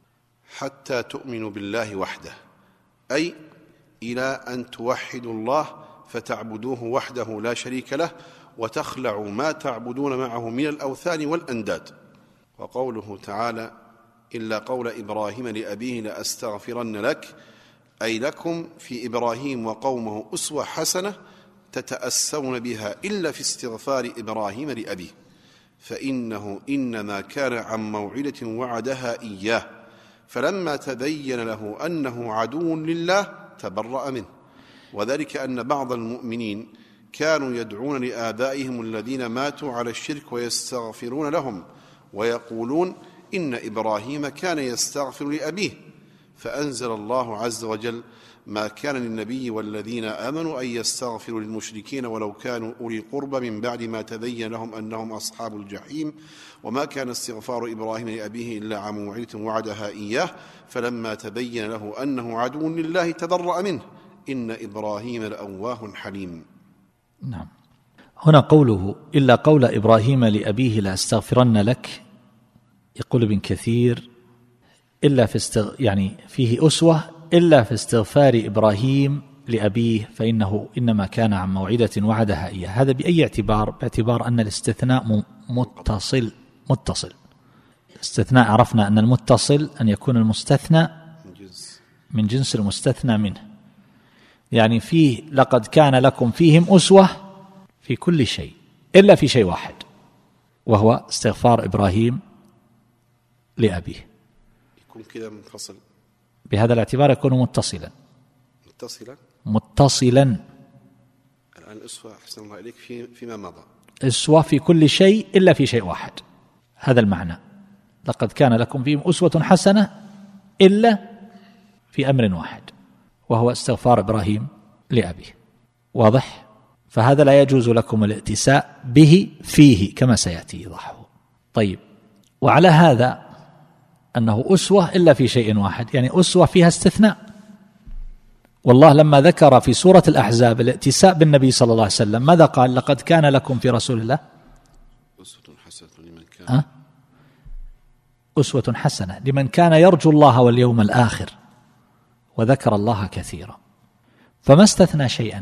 حتى تؤمنوا بالله وحده، أي إلى أن توحدوا الله فتعبدوه وحده لا شريك له، وتخلعوا ما تعبدون معه من الأوثان والأنداد. وقوله تعالى: إلا قول إبراهيم لأبيه لأستغفرن لك، أي لكم في إبراهيم وقومه أسوة حسنة تتأسون بها إلا في استغفار إبراهيم لأبيه، فإنه إنما كان عن موعدة وعدها إياه، فلما تبين له أنه عدو لله تبرأ منه. وذلك أن بعض المؤمنين كانوا يدعون لآبائهم الذين ماتوا على الشرك ويستغفرون لهم، ويقولون إن إبراهيم كان يستغفر لأبيه، فأنزل الله عز وجل: ما كان للنبي والذين آمنوا أن يستغفروا للمشركين ولو كانوا أولي قربى من بعد ما تبين لهم أنهم أصحاب الجحيم، وما كان استغفار إبراهيم لأبيه إلا عن موعدة وعدها إياه، فلما تبين له أنه عدو لله تبرأ منه، إن إبراهيم لأواه حليم. نعم. هنا قوله إلا قول إبراهيم لأبيه لأستغفرن لك، يقول ابن كثير إلا في يعني فيه أسوة إلا في استغفار إبراهيم لأبيه، فإنه إنما كان عن موعدة وعدها إياه. هذا بأي اعتبار؟ باعتبار أن الاستثناء متصل. الاستثناء عرفنا أن المتصل أن يكون المستثنى من جنس المستثنى منه، يعني فيه لقد كان لكم فيهم أسوة في كل شيء إلا في شيء واحد، وهو استغفار إبراهيم لأبيه. يكون كذا منفصل، بهذا الاعتبار يكون متصلا. الآن الأسوة أحسن الله إليك فيما مضى، أسوة في كل شيء إلا في شيء واحد، هذا المعنى. لقد كان لكم فيهم أسوة حسنة إلا في أمر واحد، وهو استغفار إبراهيم لأبيه. واضح؟ فهذا لا يجوز لكم الائتساء به فيه كما سيأتي إيضاحه. طيب، وعلى هذا أنه أسوة إلا في شيء واحد، يعني أسوة فيها استثناء. والله لما ذكر في سورة الأحزاب الائتساء بالنبي صلى الله عليه وسلم ماذا قال؟ لقد كان لكم في رسول الله أسوة حسنة لمن كان يرجو الله واليوم الآخر وذكر الله كثيرا. فما استثنى شيئا،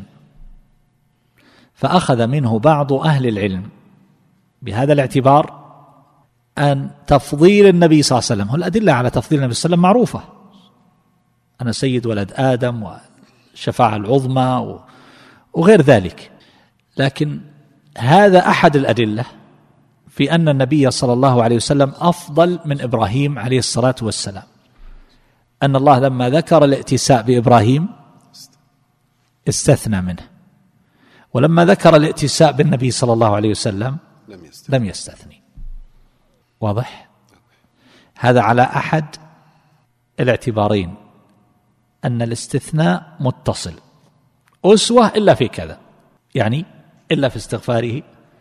فأخذ منه بعض أهل العلم بهذا الاعتبار أن تفضيل النبي صلى الله عليه وسلم، والأدلة على تفضيل النبي صلى الله عليه وسلم معروفة، أنا سيد ولد آدم والشفاعة العظمى وغير ذلك، لكن هذا أحد الأدلة في أن النبي صلى الله عليه وسلم أفضل من إبراهيم عليه الصلاة والسلام، أن الله لما ذكر الائتساء بإبراهيم استثنى منه، ولما ذكر الائتساء بالنبي صلى الله عليه وسلم لم يستثني. واضح؟ هذا على أحد الاعتبارين، أن الاستثناء متصل، أسوة إلا في كذا، يعني إلا في استغفاره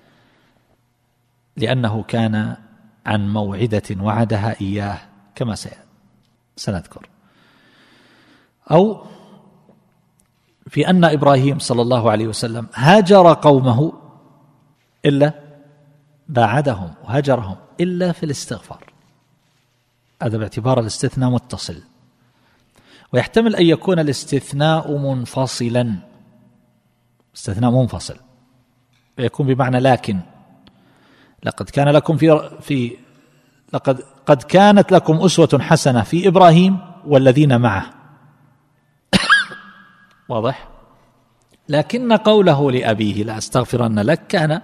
لأنه كان عن موعدة وعدها إياه كما سنذكر، أو في أن إبراهيم صلى الله عليه وسلم هاجر قومه إلا باعدهم وهجرهم إلا في الاستغفار، هذا باعتبار الاستثناء متصل. ويحتمل أن يكون الاستثناء منفصلا، استثناء منفصل ويكون بمعنى لكن، لقد كان لكم قد كانت لكم أسوة حسنة في إبراهيم والذين معه واضح؟ لكن قوله لأبيه لأستغفرن لك كان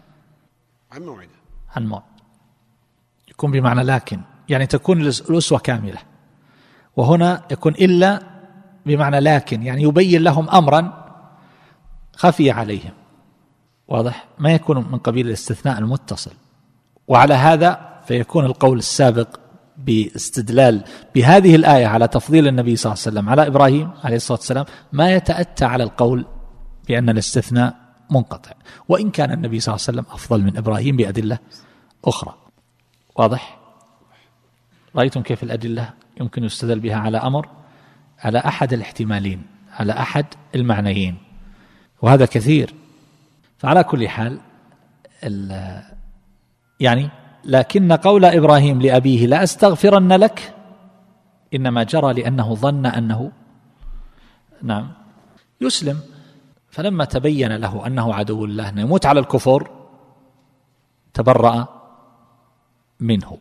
عن موعد، يكون بمعنى لكن، يعني تكون الأسوة كاملة. وهنا يكون إلا بمعنى لكن، يعني يبين لهم أمرا خفي عليهم. واضح؟ ما يكون من قبيل الاستثناء المتصل. وعلى هذا فيكون القول السابق باستدلال بهذه الآية على تفضيل النبي صلى الله عليه وسلم على إبراهيم عليه الصلاة والسلام ما يتأتى على القول بأن الاستثناء منقطع، وإن كان النبي صلى الله عليه وسلم أفضل من إبراهيم بأدلة أخرى. واضح؟ رأيتم كيف الأدلة يمكن يستدل بها على أمر، على أحد الاحتمالين، على أحد المعنيين، وهذا كثير. فعلى كل حال يعني لكن قول إبراهيم لأبيه لأستغفرن لك إنما جرى لأنه ظن أنه يسلم، فلما تبين له أنه عدو الله أنه يموت على الكفر تبرأ منه.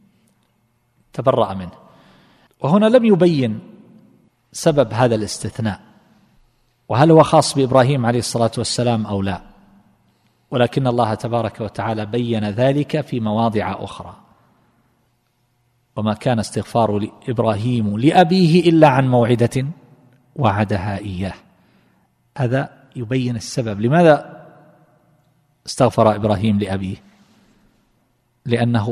وهنا لم يبين سبب هذا الاستثناء، وهل هو خاص بإبراهيم عليه الصلاة والسلام أو لا، ولكن الله تبارك وتعالى بين ذلك في مواضع أخرى. وما كان استغفار إبراهيم لأبيه إلا عن موعدة وعدها إياه. هذا يبين السبب لماذا استغفر إبراهيم لأبيه، لأنه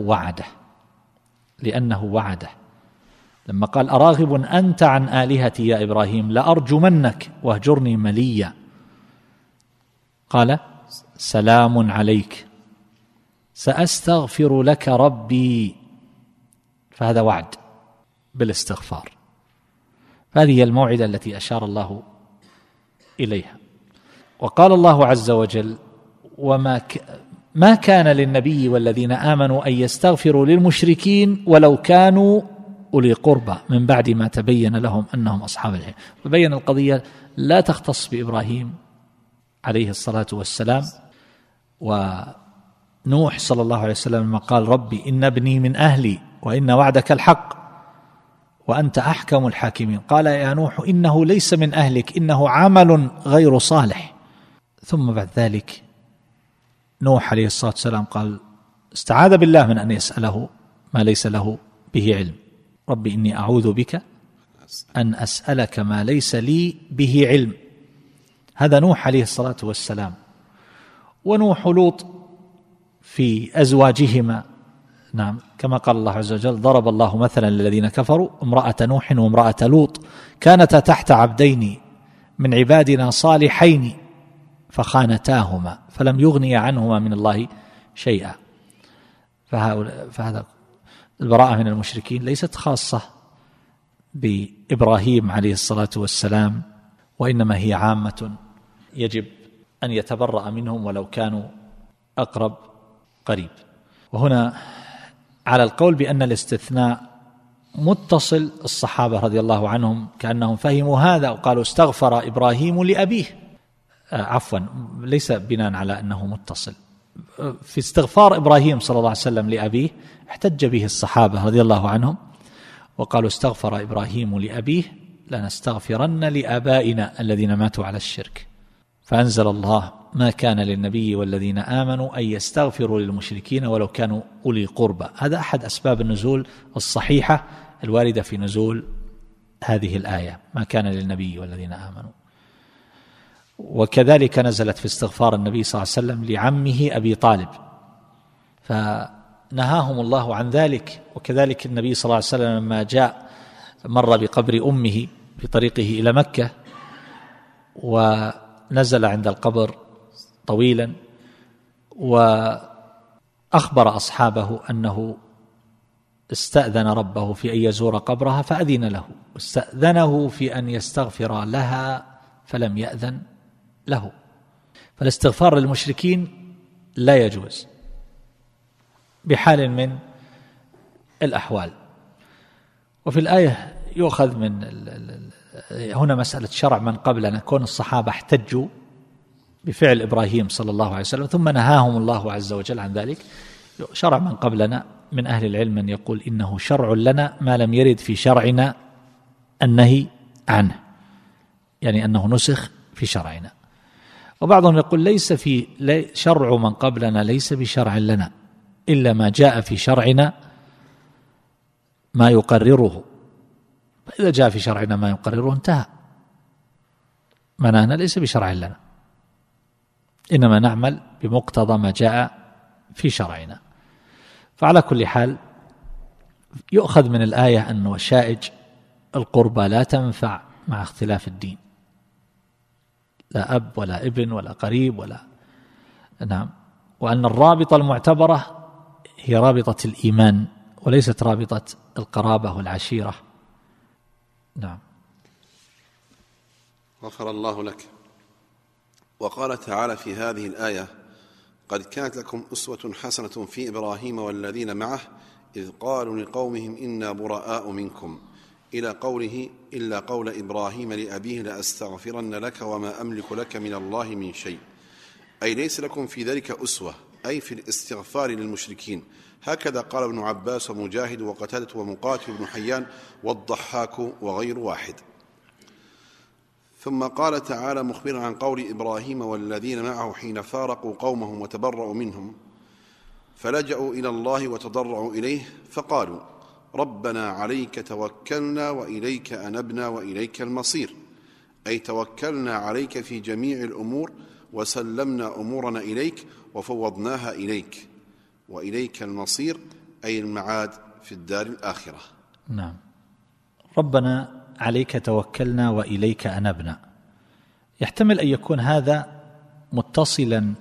وعده لما قال أراغب أنت عن آلهتي يا إبراهيم لأرجمنك واهجرني مليا، قال سلام عليك سأستغفر لك ربي، فهذا وعد بالاستغفار. هذه هي الموعدة التي أشار الله إليها. وقال الله عز وجل ما كان للنبي والذين آمنوا أن يستغفروا للمشركين ولو كانوا أولي قربى من بعد ما تبين لهم أنهم أصحاب الجحيم. فبين القضية لا تختص بإبراهيم عليه الصلاة والسلام. ونوح صلى الله عليه وسلم لما قال ربي إن ابني من أهلي وإن وعدك الحق وأنت أحكم الحاكمين، قال يا نوح إنه ليس من أهلك إنه عمل غير صالح. ثم بعد ذلك نوح عليه الصلاة والسلام قال استعاذ بالله من أن يسأله ما ليس له به علم، ربي إني أعوذ بك أن أسألك ما ليس لي به علم. هذا نوح عليه الصلاة والسلام. ونوح لوط في أزواجهما كما قال الله عز وجل ضرب الله مثلا للذين كفروا امرأة نوح وامرأة لوط كانتا تحت عبدين من عبادنا صالحين فخانتاهما فلم يغني عنهما من الله شيئا. فهذا البراءة من المشركين ليست خاصة بإبراهيم عليه الصلاة والسلام، وإنما هي عامة يجب أن يتبرأ منهم ولو كانوا أقرب قريب. وهنا على القول بأن الاستثناء متصل، الصحابة رضي الله عنهم كأنهم فهموا هذا وقالوا استغفر إبراهيم لأبيه، ليس بناء على أنه متصل. في استغفار إبراهيم صلى الله عليه وسلم لأبيه احتج به الصحابة رضي الله عنهم وقالوا استغفر إبراهيم لأبيه لنستغفرن لآبائنا الذين ماتوا على الشرك، فأنزل الله ما كان للنبي والذين آمنوا أن يستغفروا للمشركين ولو كانوا أولي قربى. هذا أحد أسباب النزول الصحيحة الواردة في نزول هذه الآية ما كان للنبي والذين آمنوا. وكذلك نزلت في استغفار النبي صلى الله عليه وسلم لعمه أبي طالب فنهاهم الله عن ذلك. وكذلك النبي صلى الله عليه وسلم لما جاء مر بقبر أمه في طريقه إلى مكة ونزل عند القبر طويلا وأخبر أصحابه أنه استأذن ربه في أن يزور قبرها فأذن له، واستأذنه في أن يستغفر لها فلم يأذن له. فالاستغفار للمشركين لا يجوز بحال من الأحوال. وفي الآية يؤخذ من هنا مسألة شرع من قبلنا، كون الصحابة احتجوا بفعل إبراهيم صلى الله عليه وسلم ثم نهاهم الله عز وجل عن ذلك. شرع من قبلنا من أهل العلم من يقول إنه شرع لنا ما لم يرد في شرعنا النهي عنه، يعني أنه نسخ في شرعنا. وبعضهم يقول ليس في شرع من قبلنا ليس بشرع لنا إلا ما جاء في شرعنا ما يقرره، فإذا جاء في شرعنا ما يقرره انتهى، مناهنا ليس بشرع لنا، إنما نعمل بمقتضى ما جاء في شرعنا. فعلى كل حال يؤخذ من الآية أن وشائج القربى لا تنفع مع اختلاف الدين، لا أب ولا ابن ولا قريب ولا وأن الرابطة المعتبرة هي رابطة الإيمان وليست رابطة القرابة والعشيرة. غفر الله لك. وقال تعالى في هذه الآية قد كانت لكم أسوة حسنة في إبراهيم والذين معه إذ قالوا لقومهم إنا براء منكم إلى قوله إلا قول إبراهيم لأبيه لأستغفرن لك وما أملك لك من الله من شيء، أي ليس لكم في ذلك أسوة، أي في الاستغفار للمشركين. هكذا قال ابن عباس ومجاهد وقتادة ومقاتل بن حيان والضحاك وغير واحد. ثم قال تعالى مخبرا عن قول إبراهيم والذين معه حين فارقوا قومهم وتبرأوا منهم، فلجأوا إلى الله وتضرعوا إليه فقالوا ربنا عليك توكلنا وإليك أنبنا وإليك المصير، أي توكلنا عليك في جميع الأمور وسلمنا أمورنا إليك وفوضناها إليك، وإليك المصير أي المعاد في الدار الآخرة. نعم. ربنا عليك توكلنا وإليك أنبنا، يحتمل أن يكون هذا متصلا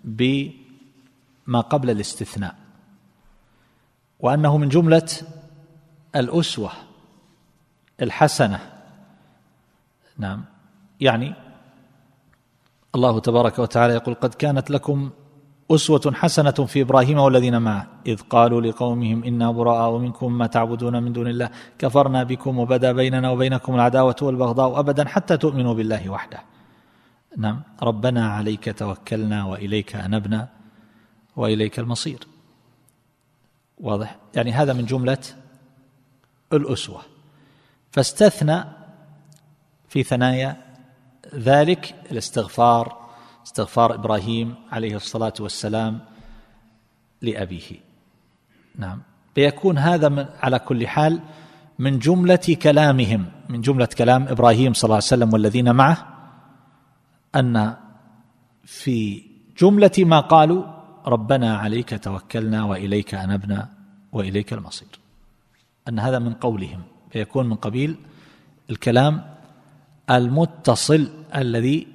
بما قبل الاستثناء، وأنه من جملة الأسوة الحسنة. نعم، يعني الله تبارك وتعالى يقول قد كانت لكم أسوة حسنة في إبراهيم والذين معه إذ قالوا لقومهم إنا براء منكم ما تعبدون من دون الله كفرنا بكم وبدا بيننا وبينكم العداوة والبغضاء أبدا حتى تؤمنوا بالله وحده. نعم، ربنا عليك توكلنا وإليك أنبنا وإليك المصير. واضح؟ يعني هذا من جملة الأسوة، فاستثنى في ثنايا ذلك الاستغفار، استغفار إبراهيم عليه الصلاة والسلام لأبيه. نعم، فيكون هذا على كل حال من جملة كلامهم، من جملة كلام إبراهيم صلى الله عليه وسلم والذين معه، أن في جملة ما قالوا ربنا عليك توكلنا وإليك أنبنا وإليك المصير، أن هذا من قولهم، فيكون من قبيل الكلام المتصل الذي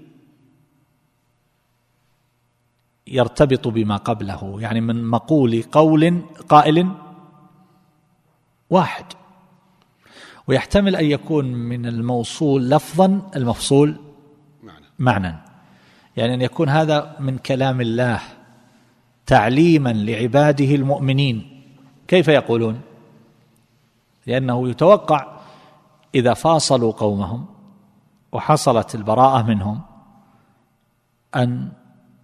يرتبط بما قبله، يعني من مقول قائل واحد. ويحتمل أن يكون من الموصول لفظا المفصول معنى، يعني أن يكون هذا من كلام الله تعليما لعباده المؤمنين كيف يقولون، لأنه يتوقع إذا فاصلوا قومهم وحصلت البراءة منهم أن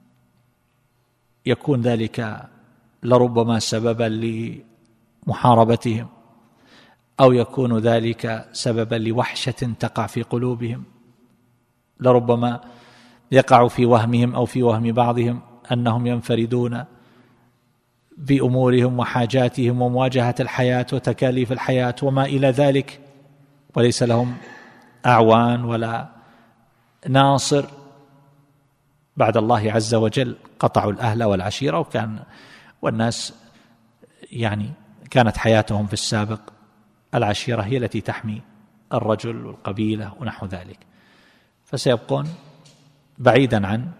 يكون ذلك لربما سببا لمحاربتهم، أو يكون ذلك سببا لوحشة تقع في قلوبهم، لربما يقع في وهمهم أو في وهم بعضهم أنهم ينفردون بأمورهم وحاجاتهم ومواجهة الحياة وتكاليف الحياة وما إلى ذلك، وليس لهم أعوان ولا ناصر بعد الله عز وجل، قطعوا الأهل والعشيرة، والناس يعني كانت حياتهم في السابق العشيرة هي التي تحمي الرجل والقبيلة ونحو ذلك، فسيبقون بعيدا عن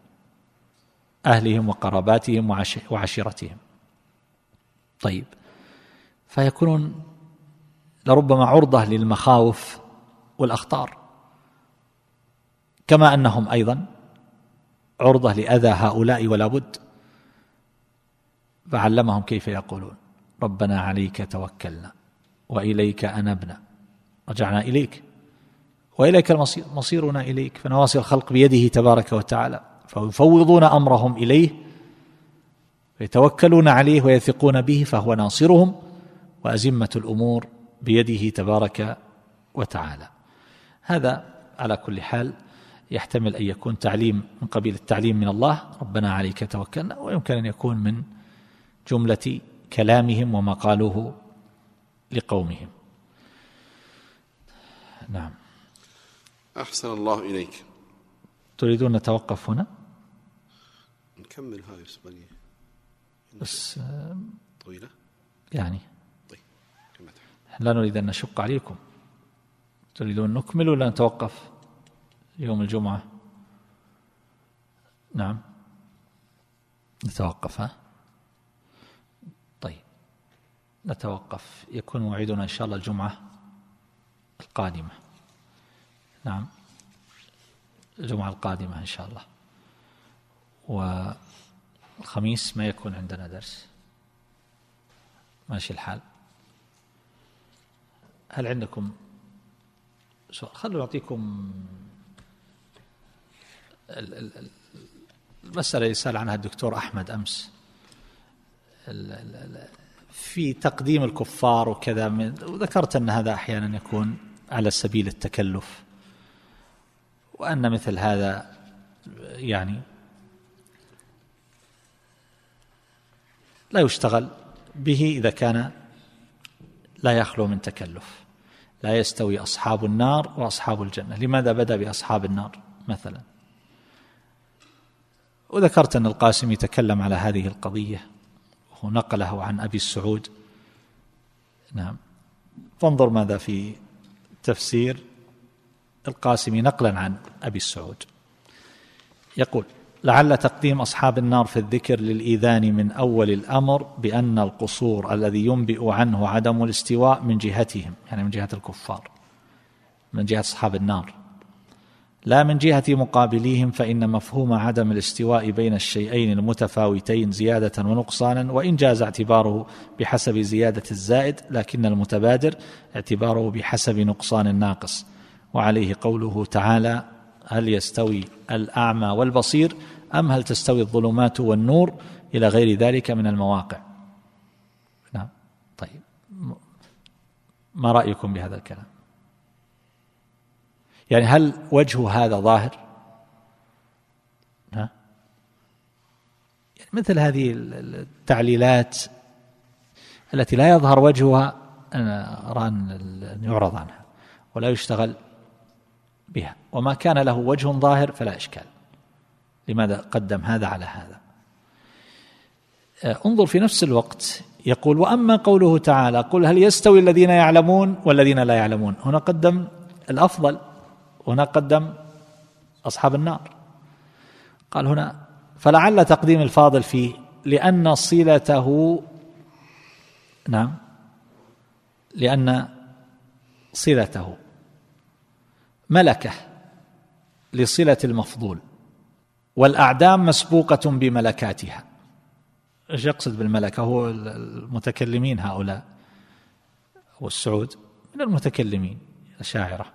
أهلهم وقراباتهم وعشيرتهم. طيب، فيكونون لربما عرضة للمخاوف والأخطار، كما أنهم أيضا عرضة لأذى هؤلاء ولا بد، فعلمهم كيف يقولون ربنا عليك توكلنا وإليك أنبنا رجعنا إليك وإليك المصير، مصيرنا إليك، فنواصي الخلق بيده تبارك وتعالى، فيفوضون أمرهم إليه ويتوكلون عليه ويثقون به، فهو ناصرهم وأزمة الأمور بيده تبارك وتعالى. هذا على كل حال يحتمل أن يكون تعليم من قبيل التعليم من الله ربنا عليك توكلنا، ويمكن أن يكون من جملة كلامهم وما قالوه لقومهم. نعم. أحسن الله إليك. تريدون نتوقف هنا؟ نكمل هاي السبانية بس طويلة يعني طيب. لا نريد أن نشق عليكم. تريدون نكمل ولا نتوقف يوم الجمعة؟ نعم نتوقف. ها طيب نتوقف، يكون موعدنا إن شاء الله الجمعة القادمة. نعم الجمعة القادمة إن شاء الله، والخميس ما يكون عندنا درس. ماشي الحال. هل عندكم خلوا أعطيكم المسألة اللي سأل عنها الدكتور أحمد أمس في تقديم الكفار وكذا، وذكرت أن هذا أحيانا يكون على سبيل التكلف، وأن مثل هذا يعني لا يشتغل به إذا كان لا يخلو من تكلف. لا يستوي أصحاب النار وأصحاب الجنة. لماذا بدأ بأصحاب النار مثلا؟ وذكرت أن القاسم يتكلم على هذه القضية ونقله عن أبي السعود. نعم، فانظر ماذا في تفسير القاسم نقلا عن أبي السعود. يقول: لعل تقديم أصحاب النار في الذكر للإيذان من أول الأمر بأن القصور الذي ينبئ عنه عدم الاستواء من جهتهم، يعني من جهة الكفار، من جهة أصحاب النار، لا من جهة مقابليهم، فإن مفهوم عدم الاستواء بين الشيئين المتفاوتين زيادة ونقصانا، وإن جاز اعتباره بحسب زيادة الزائد، لكن المتبادر اعتباره بحسب نقصان الناقص. وعليه قوله تعالى: هل يستوي الأعمى والبصير أم هل تستوي الظلمات والنور، إلى غير ذلك من المواقع. نعم. طيب، ما رأيكم بهذا الكلام؟ يعني هل وجه هذا ظاهر؟ يعني مثل هذه التعليلات التي لا يظهر وجهها، أنا أرى أن يعرض عنها ولا يشتغل بها، وما كان له وجه ظاهر فلا إشكال. لماذا قدم هذا على هذا؟ انظر في نفس الوقت يقول: وأما قوله تعالى: قل هل يستوي الذين يعلمون والذين لا يعلمون. هنا قدم الأفضل، هنا قدم أصحاب النار. قال هنا: فلعل تقديم الفاضل فيه لأن صلته، نعم، لأن صلته ملكة لصلة المفضول، والأعدام مسبوقة بملكاتها. ايش يقصد بالملكة؟ هو المتكلمين هؤلاء والسعود من المتكلمين الأشاعرة.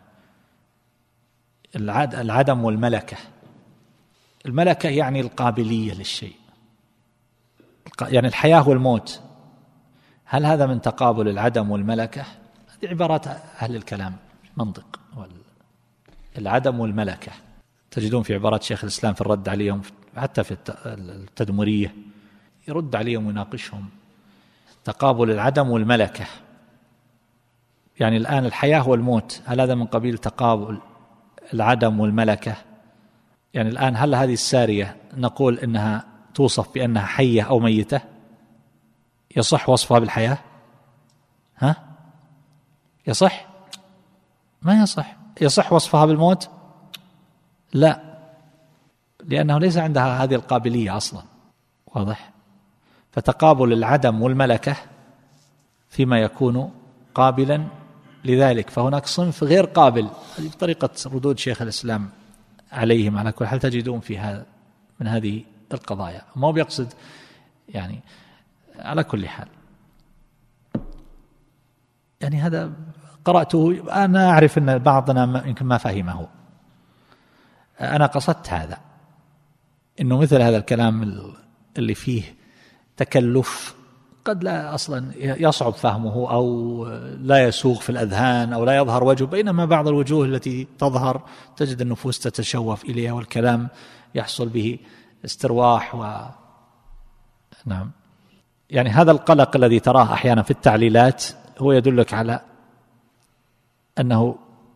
العدم والملكة. الملكة يعني القابلية للشيء، يعني الحياة والموت. هل هذا من تقابل العدم والملكة؟ هذه عبارات أهل الكلام منطق. العدم والملكة تجدون في عبارات شيخ الإسلام في الرد عليهم، حتى في التدمرية يرد عليهم ويناقشهم. تقابل العدم والملكة، يعني الآن الحياة والموت، هل هذا من قبيل تقابل العدم والملكة؟ يعني الآن هل هذه السارية نقول إنها توصف بأنها حية أو ميتة؟ يصح وصفها بالحياة؟ يصح؟ ما يصح. يصح وصفها بالموت؟ لا، لأنه ليس عندها هذه القابلية أصلا. واضح؟ فتقابل العدم والملكة فيما يكون قابلا لذلك، فهناك صنف غير قابل. هذه بطريقة ردود شيخ الإسلام عليهم على كل حال تجدون في هذا من هذه القضايا. ما هو بيقصد يعني على كل حال، يعني هذا قرأته، أنا أعرف أن بعضنا يمكن ما فهمه. أنا قصدت هذا، إنه مثل هذا الكلام اللي فيه تكلف قد لا أصلا يصعب فهمه أو لا يسوغ في الأذهان أو لا يظهر وجهه، بينما بعض الوجوه التي تظهر تجد النفوس تتشوف إليها والكلام يحصل به استرواح نعم. يعني هذا القلق الذي تراه أحيانا في التعليلات هو يدلك على أنه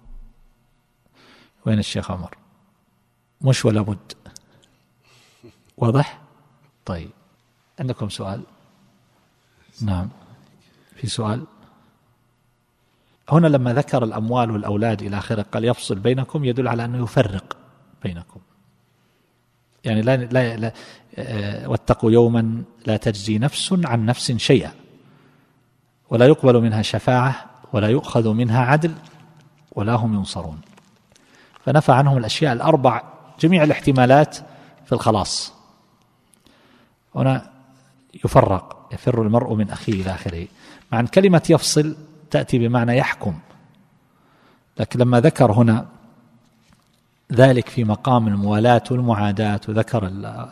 وين الشيخ عمر؟ مش ولا بد. واضح؟ طيب، عندكم سؤال؟ نعم، في سؤال. هنا لما ذكر الأموال والأولاد إلى آخره قال يفصل بينكم، يدل على أنه يفرق بينكم. يعني لا واتقوا يوما لا تجزي نفس عن نفس شيئا ولا يقبل منها شفاعة ولا يؤخذ منها عدل ولا هم ينصرون. فنفى عنهم الأشياء الأربع، جميع الاحتمالات في الخلاص. هنا يفرق، يفر المرء من أخيه إلى آخره. مع أن كلمة يفصل تأتي بمعنى يحكم، لكن لما ذكر هنا ذلك في مقام الموالاة والمعاداة، وذكر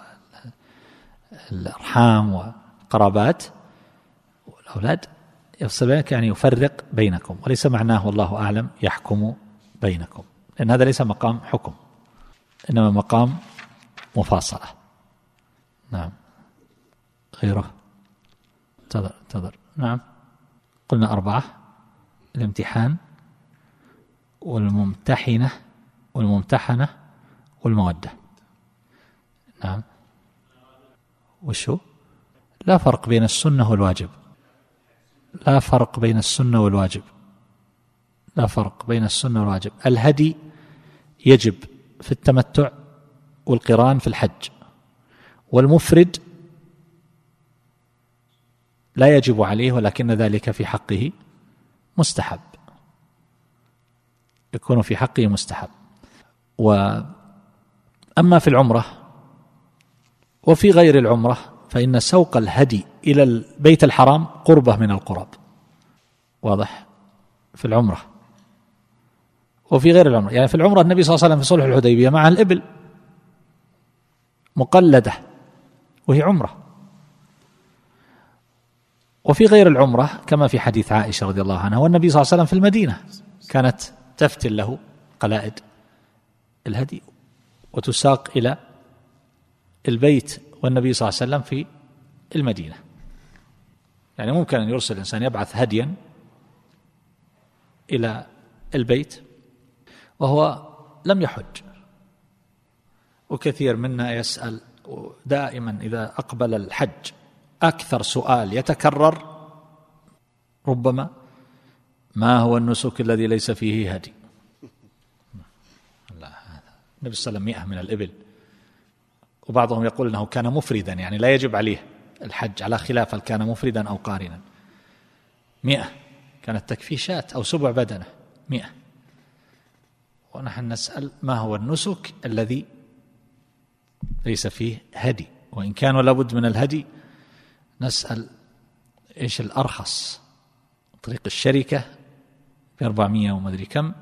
الأرحام والقرابات والأولاد، يفصل بينك يعني يفرق بينكم، وليس معناه والله أعلم يحكم بينكم، لأن هذا ليس مقام حكم، إنما مقام مفاصلة. نعم. غيره. انتظر. نعم. قلنا 4: الامتحان والممتحنة والممتحنة والمودة. نعم. وشو؟ لا فرق بين السنة والواجب، لا فرق بين السنة والواجب، لا فرق بين السنة والواجب. الهدي يجب في التمتع والقران في الحج، والمفرد لا يجب عليه، ولكن ذلك في حقه مستحب، يكون في حقه مستحب. وأما في العمرة وفي غير العمرة فإن سوق الهدي إلى البيت الحرام قربة من القرب، واضح؟ في العمرة وفي غير العمرة، يعني في العمرة النبي صلى الله عليه وسلم في صلح الحديبية مع الإبل مقلدة وهي عمرة، وفي غير العمرة كما في حديث عائشة رضي الله عنها، والنبي صلى الله عليه وسلم في المدينة كانت تفتل له قلائد الهدي وتساق إلى البيت، والنبي صلى الله عليه وسلم في المدينة. يعني ممكن أن يرسل الإنسان يبعث هديا إلى البيت وهو لم يحج. وكثير منا يسأل دائما إذا أقبل الحج، أكثر سؤال يتكرر ربما: ما هو النسك الذي ليس فيه هدي؟ لا، النبي صلى الله عليه وسلم 100 من الإبل، وبعضهم يقول أنه كان مفردا، يعني لا يجب عليه الحج، على خلاف هل كان مفردا أو قارنا. 100 كانت تكفي شاة أو 7 بدنة 100. ونحن نسأل ما هو النسك الذي ليس فيه هدي، وإن كان لابد من الهدي نسأل إيش الأرخص، طريق الشركة ب400 وما أدري كم،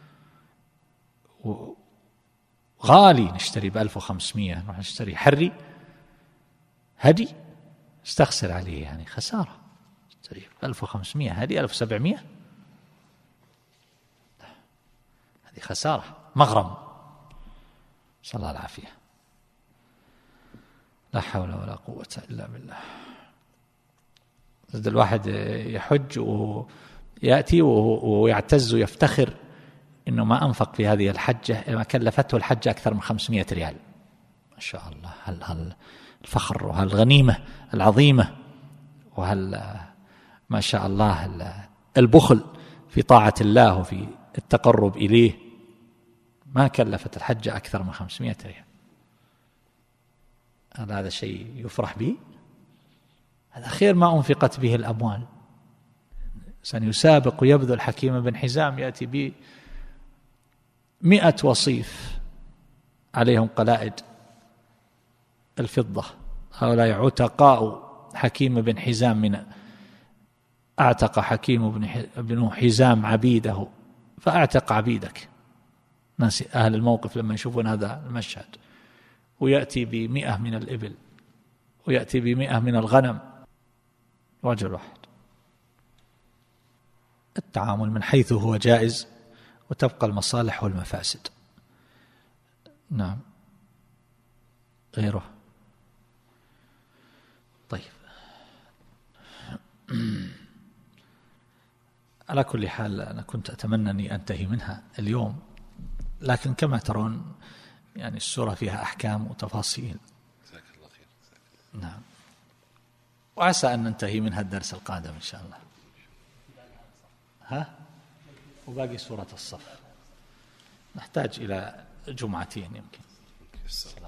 غالي نشتري ب1500، نروح نشتري حري هدي استخسر عليه، يعني خسارة، نشتري 1500 هدي 1700، هذه خسارة، مغرم، صلى الله العافية. لا حول ولا قوة إلا بالله. الواحد يحج ويأتي ويعتز ويفتخر إنه ما أنفق في هذه الحجة، ما كلفته الحجة أكثر من 500 ريال. ما شاء الله، هل الفخر وهالغنيمة العظيمة، وهل ما شاء الله البخل في طاعة الله وفي التقرب إليه، ما كلفت الحجة أكثر من 500 ريال. هذا شيء يفرح به، هذا خير ما أنفقت به الأموال. سنسابق ويبذل حكيم بن حزام يأتي ب100 وصيف عليهم قلائد الفضة، هؤلاء عتقاء حكيم بن حزام، من أعتق حكيم بن حزام عبيده فأعتق عبيدك. ناس أهل الموقف لما يشوفون هذا المشهد، ويأتي ب100 من الإبل ويأتي ب100 من الغنم، رجل واحد. التعامل من حيث هو جائز، وتبقى المصالح والمفاسد. نعم. غيره. طيب. على كل حال أنا كنت أتمنى أني أنتهي منها اليوم، لكن كما ترون يعني السورة فيها أحكام وتفاصيل. جزاك الله خير. نعم. وعسى أن ننتهي منها الدرس القادم إن شاء الله. وباقي سورة الصف نحتاج إلى جمعتين يمكن.